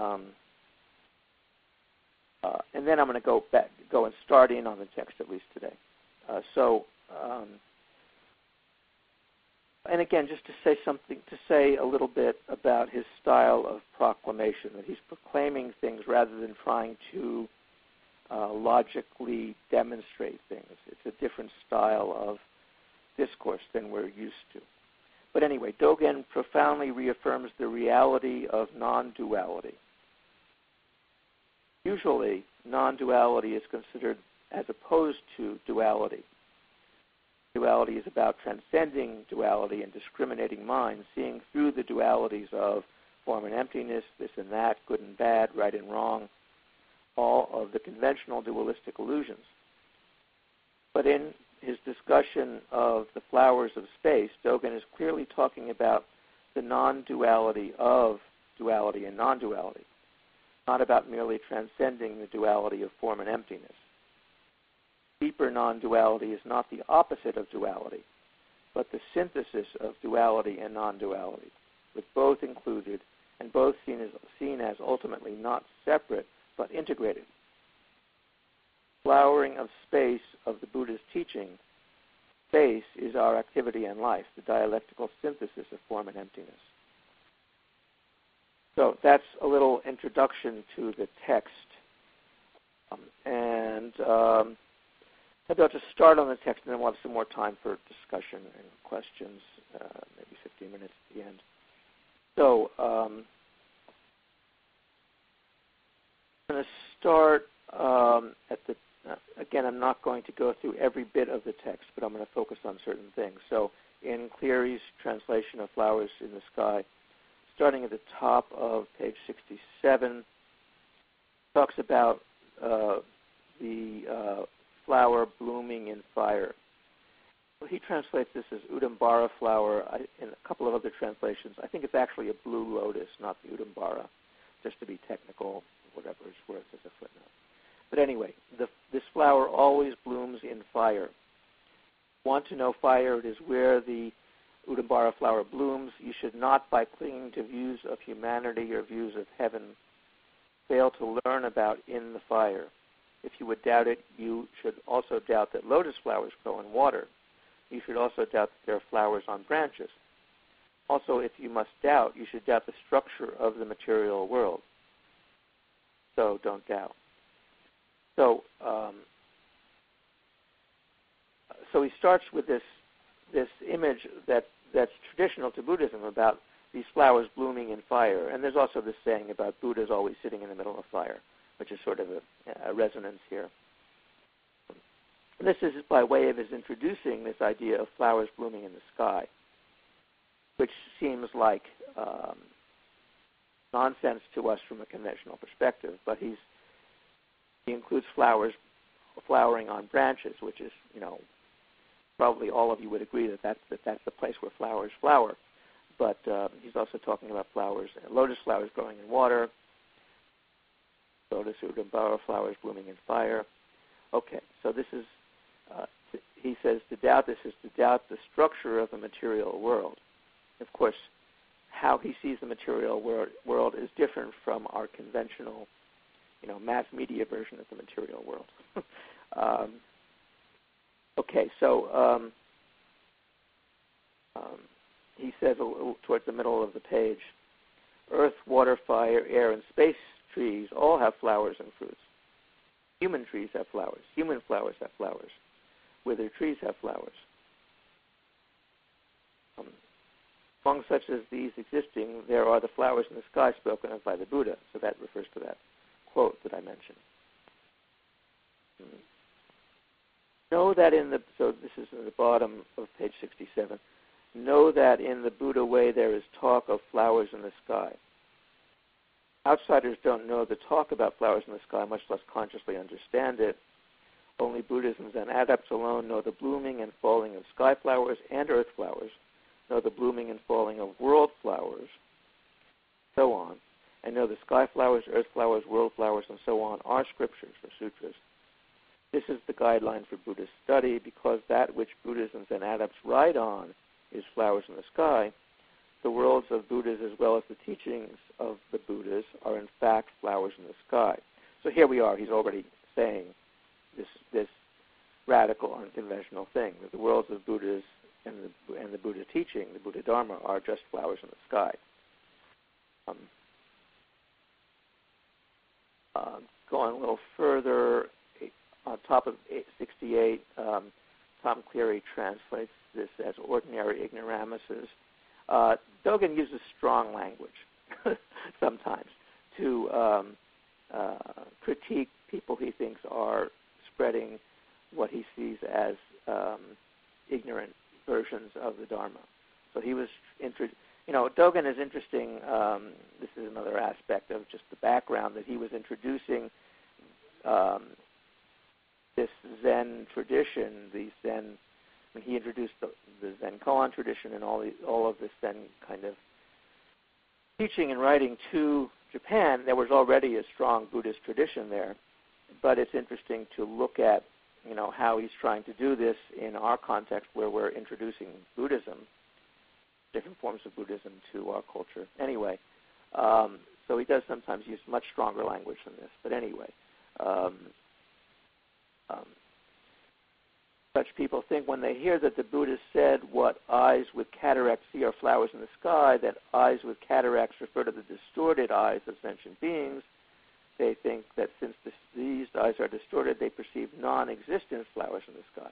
And then I'm going to go and start in on the text at least today. And again, just to say a little bit about his style of proclamation, that he's proclaiming things rather than trying to logically demonstrate things. It's a different style of discourse than we're used to. But anyway, Dogen profoundly reaffirms the reality of non-duality. Usually, non-duality is considered as opposed to duality. Duality is about transcending duality and discriminating mind, seeing through the dualities of form and emptiness, this and that, good and bad, right and wrong, all of the conventional dualistic illusions. But in his discussion of the flowers of space, Dogen is clearly talking about the non-duality of duality and non-duality, not about merely transcending the duality of form and emptiness. Deeper non-duality is not the opposite of duality, but the synthesis of duality and non-duality, with both included and both seen as ultimately not separate, but integrated. Flowering of space of the Buddha's teaching, space is our activity and life, the dialectical synthesis of form and emptiness. So that's a little introduction to the text. Maybe I'll just start on the text, and then we'll have some more time for discussion and questions, maybe 15 minutes at the end. So I'm going to start at the, again, I'm not going to go through every bit of the text, but I'm going to focus on certain things. So in Cleary's translation of Flowers in the Sky, starting at the top of page 67, talks about the flower blooming in fire. Well, he translates this as Udambara flower. In a couple of other translations, I think it's actually a blue lotus, not the Udambara, just to be technical, whatever it's worth as a footnote. But anyway, this flower always blooms in fire. Want to know fire? It is where the Udambara flower blooms. You should not, by clinging to views of humanity or views of heaven, fail to learn about in the fire. If you would doubt it, you should also doubt that lotus flowers grow in water. You should also doubt that there are flowers on branches. Also, if you must doubt, you should doubt the structure of the material world. So don't doubt. So he starts with this image that's traditional to Buddhism about these flowers blooming in fire. And there's also this saying about Buddha's always sitting in the middle of fire, which is sort of a resonance here. This is by way of his introducing this idea of flowers blooming in the sky, which seems like nonsense to us from a conventional perspective, but he includes flowering on branches, which is, probably all of you would agree that that's the place where flowers flower. But he's also talking about flowers, lotus flowers growing in water, lotus Udambara flowers blooming in fire. Okay, so this is, he says, to doubt this is to doubt the structure of the material world. Of course, how he sees the material world is different from our conventional, mass media version of the material world. Okay, so he says towards the middle of the page, earth, water, fire, air, and space trees all have flowers and fruits. Human trees have flowers. Human flowers have flowers. Withered trees have flowers. Among such as these existing, there are the flowers in the sky spoken of by the Buddha. So that refers to that quote that I mentioned. Know that so this is in the bottom of page 67. Know that in the Buddha way there is talk of flowers in the sky. Outsiders don't know the talk about flowers in the sky, much less consciously understand it. Only Buddhisms and adepts alone know the blooming and falling of sky flowers and earth flowers, know the blooming and falling of world flowers, so on, and know the sky flowers, earth flowers, world flowers, and so on are scriptures or sutras. This is the guideline for Buddhist study, because that which Buddhism and Zen adepts write on is flowers in the sky. The worlds of Buddhas as well as the teachings of the Buddhas are in fact flowers in the sky. So here we are, he's already saying this radical, unconventional thing, that the worlds of Buddhas and the Buddha teaching, the Buddha Dharma, are just flowers in the sky. Going a little further, on top of 68, Tom Cleary translates this as ordinary ignoramuses. Dogen uses strong language sometimes to critique people he thinks are spreading what he sees as ignorant versions of the Dharma. So he was Dogen is interesting. This is another aspect of just the background, that he was introducing this Zen tradition, he introduced the Zen koan tradition and all of this Zen kind of teaching and writing to Japan. There was already a strong Buddhist tradition there, but it's interesting to look at how he's trying to do this in our context, where we're introducing Buddhism, different forms of Buddhism, to our culture. Anyway, so he does sometimes use much stronger language than this. But anyway, such people think when they hear that the Buddha said what eyes with cataracts see are flowers in the sky, that eyes with cataracts refer to the distorted eyes of sentient beings. They think that since these eyes are distorted, they perceive non-existent flowers in the sky.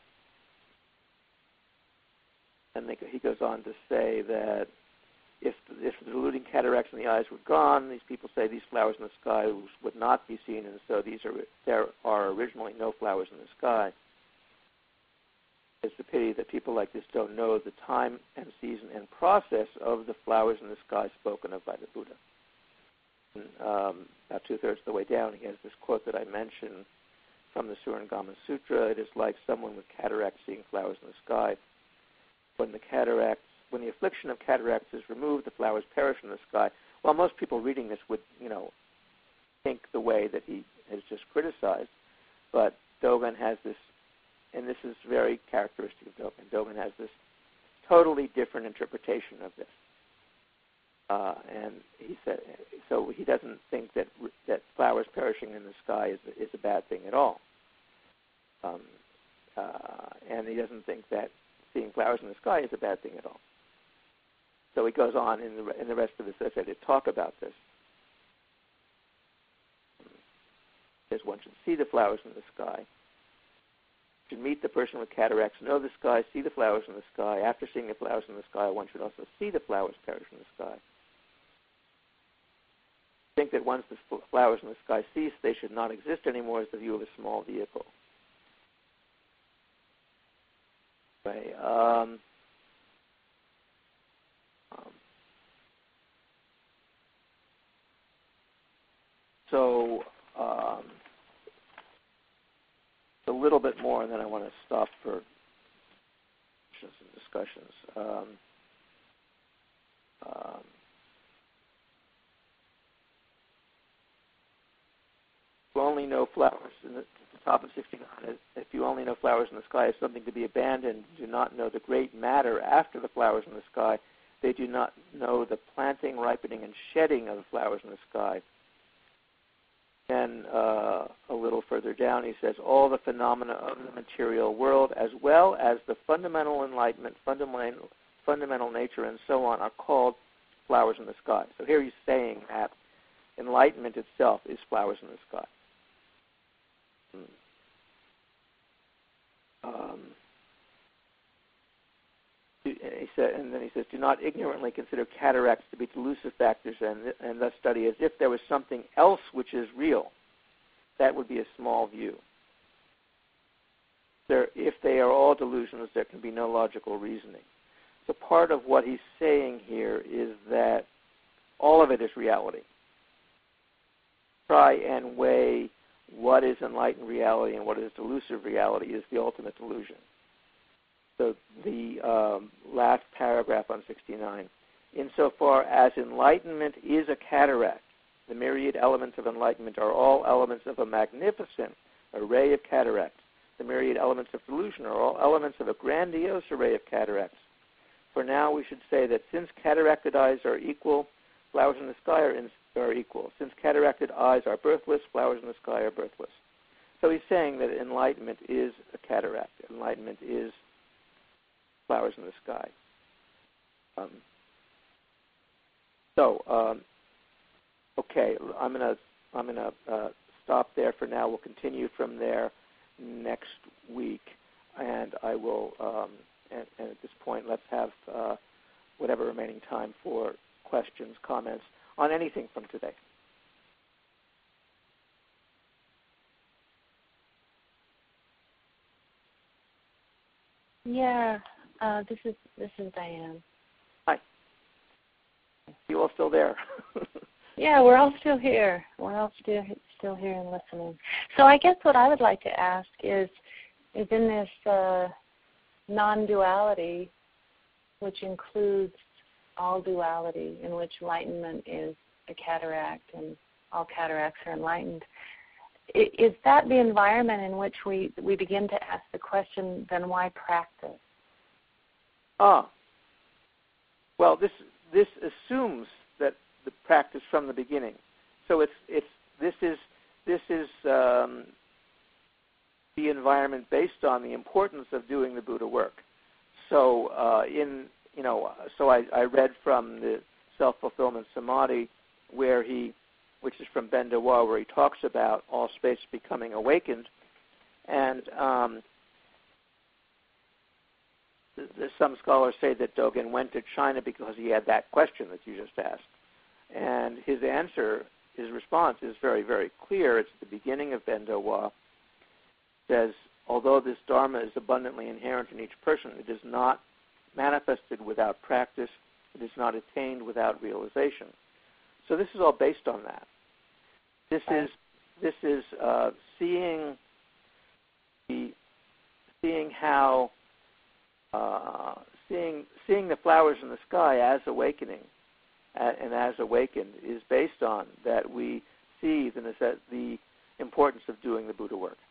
And he goes on to say that if the deluding cataracts in the eyes were gone, these people say these flowers in the sky would not be seen, and so there are originally no flowers in the sky. It's a pity that people like this don't know the time and season and process of the flowers in the sky spoken of by the Buddha. And, about two-thirds of the way down, he has this quote that I mentioned from the Surangama Sutra. It is like someone with cataracts seeing flowers in the sky. When the affliction of cataracts is removed, the flowers perish in the sky. Well, most people reading this would, think the way that he has just criticized, but Dogen has this, and this is very characteristic of Dogen. Dogen has this totally different interpretation of this. And he said, so he doesn't think that flowers perishing in the sky is a bad thing at all. And he doesn't think that seeing flowers in the sky is a bad thing at all. So he goes on in the rest of his essay to talk about this. He says one should see the flowers in the sky. Should meet the person with cataracts, know the sky, see the flowers in the sky. After seeing the flowers in the sky, one should also see the flowers perish in the sky. Think that once the flowers in the sky cease, they should not exist anymore is the view of a small vehicle. Anyway, a little bit more, and then I want to stop for some discussions. You only know flowers. At the top of 69, if you only know flowers in the sky as something to be abandoned, do not know the great matter after the flowers in the sky. They do not know the planting, ripening, and shedding of the flowers in the sky. Then a little further down, he says, all the phenomena of the material world, as well as the fundamental enlightenment, fundamental nature, and so on, are called flowers in the sky. So here he's saying that enlightenment itself is flowers in the sky. And then he says, do not ignorantly consider cataracts to be delusive factors and thus study as if there was something else which is real. That would be a small view. If they are all delusions, there can be no logical reasoning. So part of what he's saying here is that all of it is reality. Try and weigh what is enlightened reality and what is delusive reality is the ultimate delusion. So the last paragraph on 69, insofar as enlightenment is a cataract, the myriad elements of enlightenment are all elements of a magnificent array of cataracts. the myriad elements of delusion are all elements of a grandiose array of cataracts. For now, we should say that since cataracted eyes are equal, flowers in the sky are equal. Since cataracted eyes are birthless, flowers in the sky are birthless. So he's saying that enlightenment is a cataract. Enlightenment is flowers in the sky. Okay, I'm gonna stop there for now. We'll continue from there next week, and I will. And at this point, let's have whatever remaining time for questions, comments on anything from today. Yeah, this is Diane. Hi. You all still there? Yeah, we're all still here. We're all still here and listening. So I guess what I would like to ask is in this non-duality, which includes all duality, in which enlightenment is a cataract and all cataracts are enlightened, is that the environment in which we begin to ask the question, then why practice? Well, this assumes that the practice from the beginning. So this is the environment based on the importance of doing the Buddha work. So I read from the Self-Fulfillment Samadhi, which is from Ben Dewa, where he talks about all space becoming awakened, and some scholars say that Dogen went to China because he had that question that you just asked, and his response is very, very clear. It's at the beginning of Ben Dewa. Says, although this Dharma is abundantly inherent in each person, it is not manifested without practice. It is not attained without realization. So this is all based on that. This is seeing how seeing the flowers in the sky as awakening, and as awakened is based on that we see the importance of doing the Buddha work.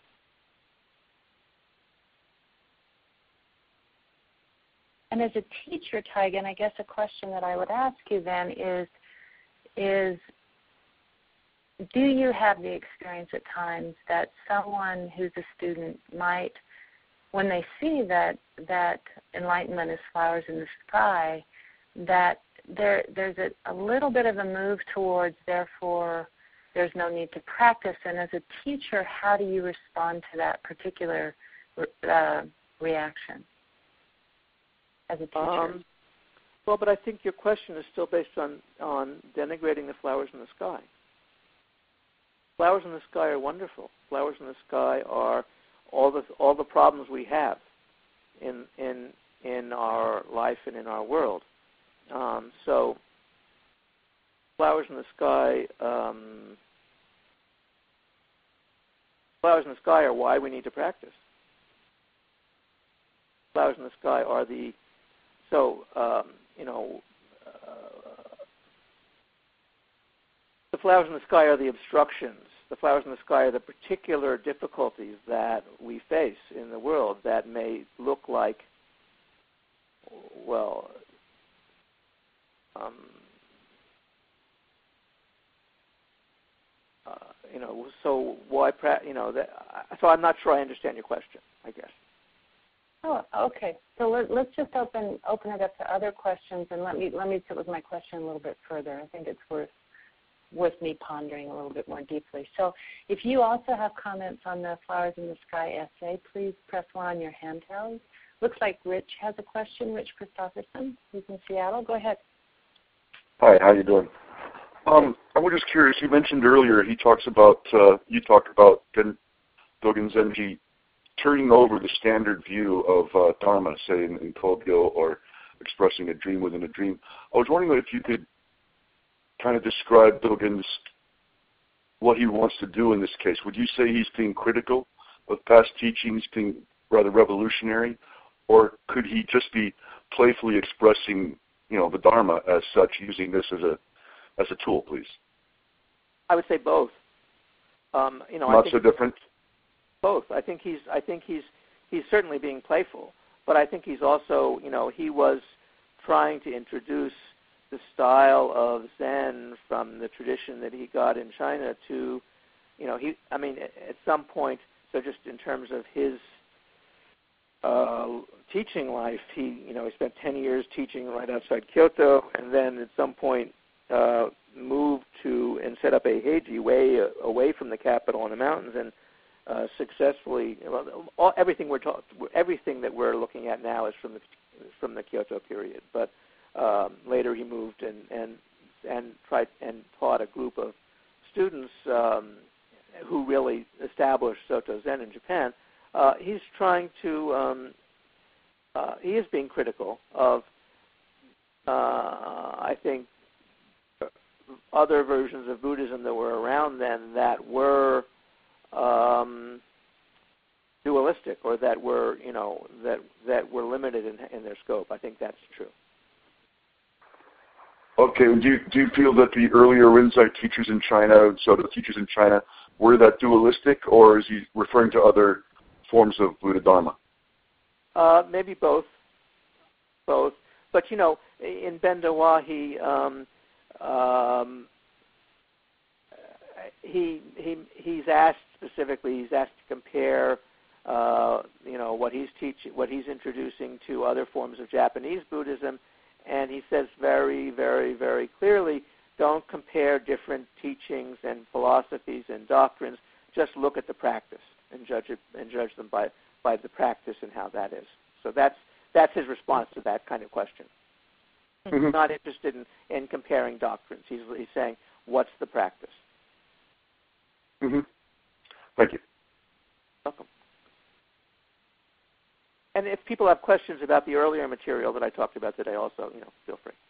And as a teacher, Taigen, I guess a question that I would ask you then is do you have the experience at times that someone who's a student might, when they see that enlightenment is flowers in the sky, that there's a little bit of a move towards, therefore, there's no need to practice. And as a teacher, how do you respond to that particular reaction? As a teacher? Well, but I think your question is still based on denigrating the flowers in the sky. Flowers in the sky are wonderful. Flowers in the sky are all the problems we have in our life and in our world. So flowers in the sky are why we need to practice. Flowers in the sky are the flowers in the sky are the obstructions. The flowers in the sky are the particular difficulties that we face in the world that may look like, well, so why so I'm not sure I understand your question, I guess. Oh, okay. So let's just open it up to other questions, and let me sit with my question a little bit further. I think it's worth me pondering a little bit more deeply. So if you also have comments on the Flowers in the Sky essay, please press 1 on your handheld. Looks like Rich has a question. Rich Christopherson, who's in Seattle. Go ahead. Hi, how you doing? I was just curious. You mentioned earlier you talked about Dogen Zenji turning over the standard view of Dharma, say in Kogyo, or expressing a dream within a dream. I was wondering if you could kind of describe Dogen's, what he wants to do in this case. Would you say he's being critical of past teachings, being rather revolutionary, or could he just be playfully expressing, the Dharma as such, using this as a tool, please? I would say both. Not so different? both. I think he's certainly being playful, but I think he's also, he was trying to introduce the style of Zen from the tradition that he got in China to, at some point, so just in terms of his teaching life, he spent 10 years teaching right outside Kyoto, and then at some point moved to and set up a Heiji way away from the capital in the mountains, and successfully. Everything that we're looking at now is from the Kyoto period, but later he moved and tried and taught a group of students who really established Soto Zen in Japan. He's trying to. He is being critical of, I think, other versions of Buddhism that were around then that were dualistic, or that were that were limited in their scope. I think that's true. Okay. Do you feel that the earlier Rinzai teachers in China, Soto teachers in China, were that dualistic, or is he referring to other forms of Buddha Dharma? Maybe both. But in Bendawa, he's asked specifically. He's asked to compare, what he's introducing to other forms of Japanese Buddhism, and he says very, very, very clearly, don't compare different teachings and philosophies and doctrines. Just look at the practice and judge them by the practice and how that is. So that's his response to that kind of question. Mm-hmm. He's not interested in comparing doctrines. He's saying, what's the practice? Mm-hmm. Thank you. Welcome. And if people have questions about the earlier material that I talked about today, also, feel free.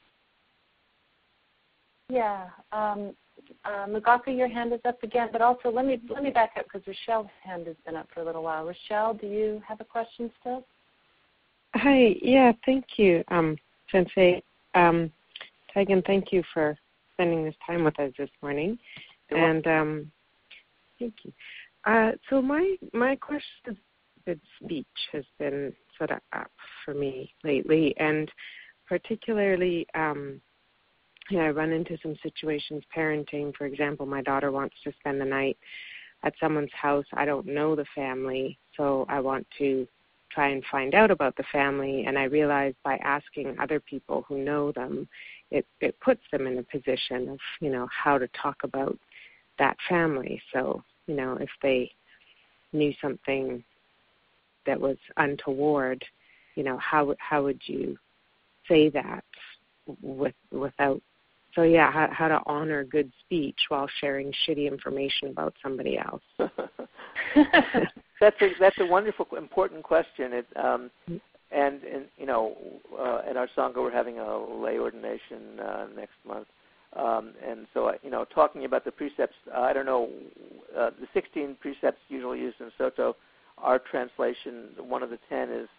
Yeah. Magaka, your hand is up again, but also let me back up because Rochelle's hand has been up for a little while. Rochelle, do you have a question still? Hi. Yeah, thank you, Sensei. Taigen, thank you for spending this time with us this morning. And thank you. So my question is, good speech has been sort of up for me lately, and particularly I run into some situations parenting. For example, my daughter wants to spend the night at someone's house. I don't know the family, so I want to try and find out about the family, and I realize by asking other people who know them, it puts them in a position of, how to talk about that family. So, if they knew something that was untoward, how would you say that without, so yeah, how to honor good speech while sharing shitty information about somebody else? That's a wonderful, important question. And at our Sangha, we're having a lay ordination next month. And so, talking about the precepts, I don't know, the 16 precepts usually used in Soto, our translation, one of the 10 is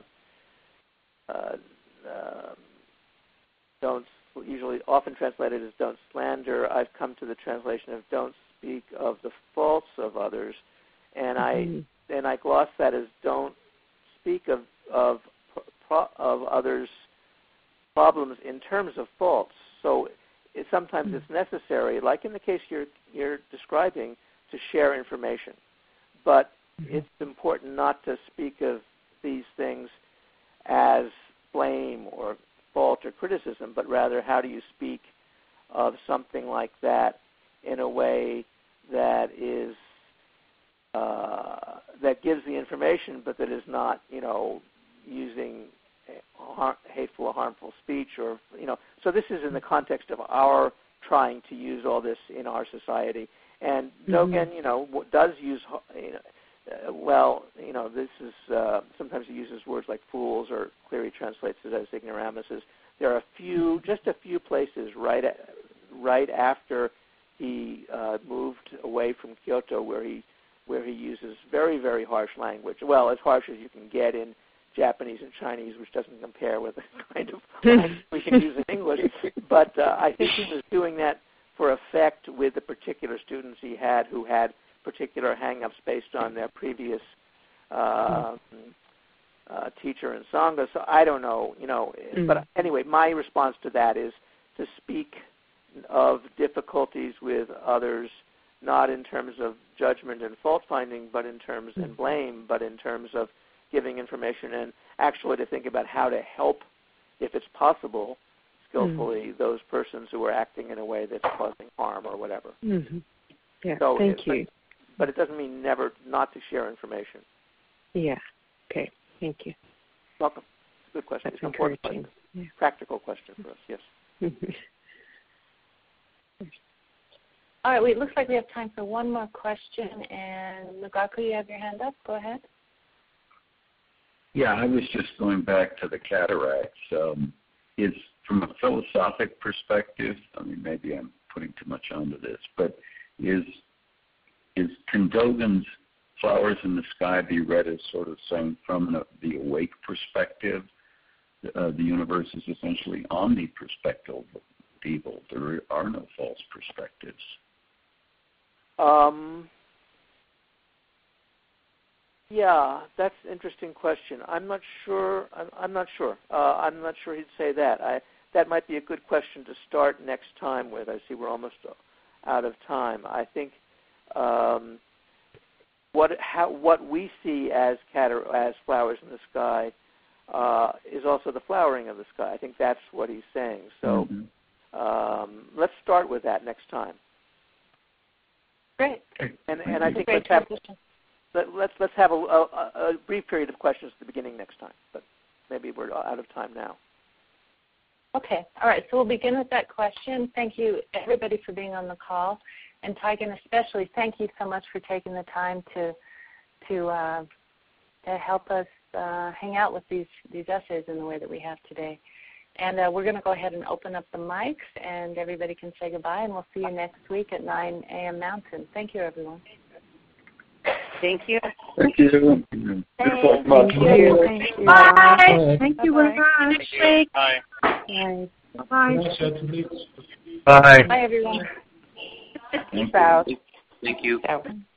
often translated as don't slander. I've come to the translation of don't speak of the faults of others, and I gloss that as don't speak of others' problems in terms of faults. So sometimes it's necessary, like in the case you're describing, to share information, but it's important not to speak of these things as blame or fault or criticism, but rather how do you speak of something like that in a way that is that gives the information, but that is not, using hateful or harmful speech, or So this is in the context of our trying to use all this in our society. And Dogen, does use. This is sometimes he uses words like fools, or clearly translates it as ignoramuses. There are just a few places right after he moved away from Kyoto where he uses very, very harsh language. Well, as harsh as you can get in Japanese and Chinese, which doesn't compare with the kind of language we can use in English. But I think he was doing that for effect with the particular students he had who had particular hang-ups based on their previous teacher and Sangha. So I don't know, But anyway, my response to that is to speak of difficulties with others, not in terms of judgment and fault-finding, but in terms and blame, but in terms of giving information and actually to think about how to help, if it's possible, skillfully, those persons who are acting in a way that's causing harm or whatever. Yeah, so thank you. But it doesn't mean never not to share information. Yeah, okay, thank you. Welcome. Good question. That's it's an important question. Yeah. Practical question for us, yes. All right, it looks like we have time for one more question. And Lugaku, you have your hand up. Go ahead. Yeah, I was just going back to the cataracts. Is from a philosophic perspective, I mean, maybe I'm putting too much onto this, but can Dogen's Flowers in the Sky be read as sort of saying from the awake perspective, the universe is essentially omni-perspective evil. There are no false perspectives. Yeah, that's an interesting question. I'm not sure. I'm not sure he'd say that. That might be a good question to start next time with. I see we're almost out of time. I think what we see as flowers in the sky is also the flowering of the sky. I think that's what he's saying. So let's start with that next time. Great. And I think let's have a brief period of questions at the beginning next time. But maybe we're out of time now. Okay. All right. So we'll begin with that question. Thank you, everybody, for being on the call. And Taigen especially, thank you so much for taking the time to help us hang out with these essays in the way that we have today. And we're going to go ahead and open up the mics, and everybody can say goodbye, and we'll see you next week at 9 a.m. Mountain. Thank you, everyone. Thank you. Thank you. Thank you. Thank you. Bye. Thank you very much. Next week. Bye. Bye. Bye. Bye, everyone. Peace out. Thank you. Out.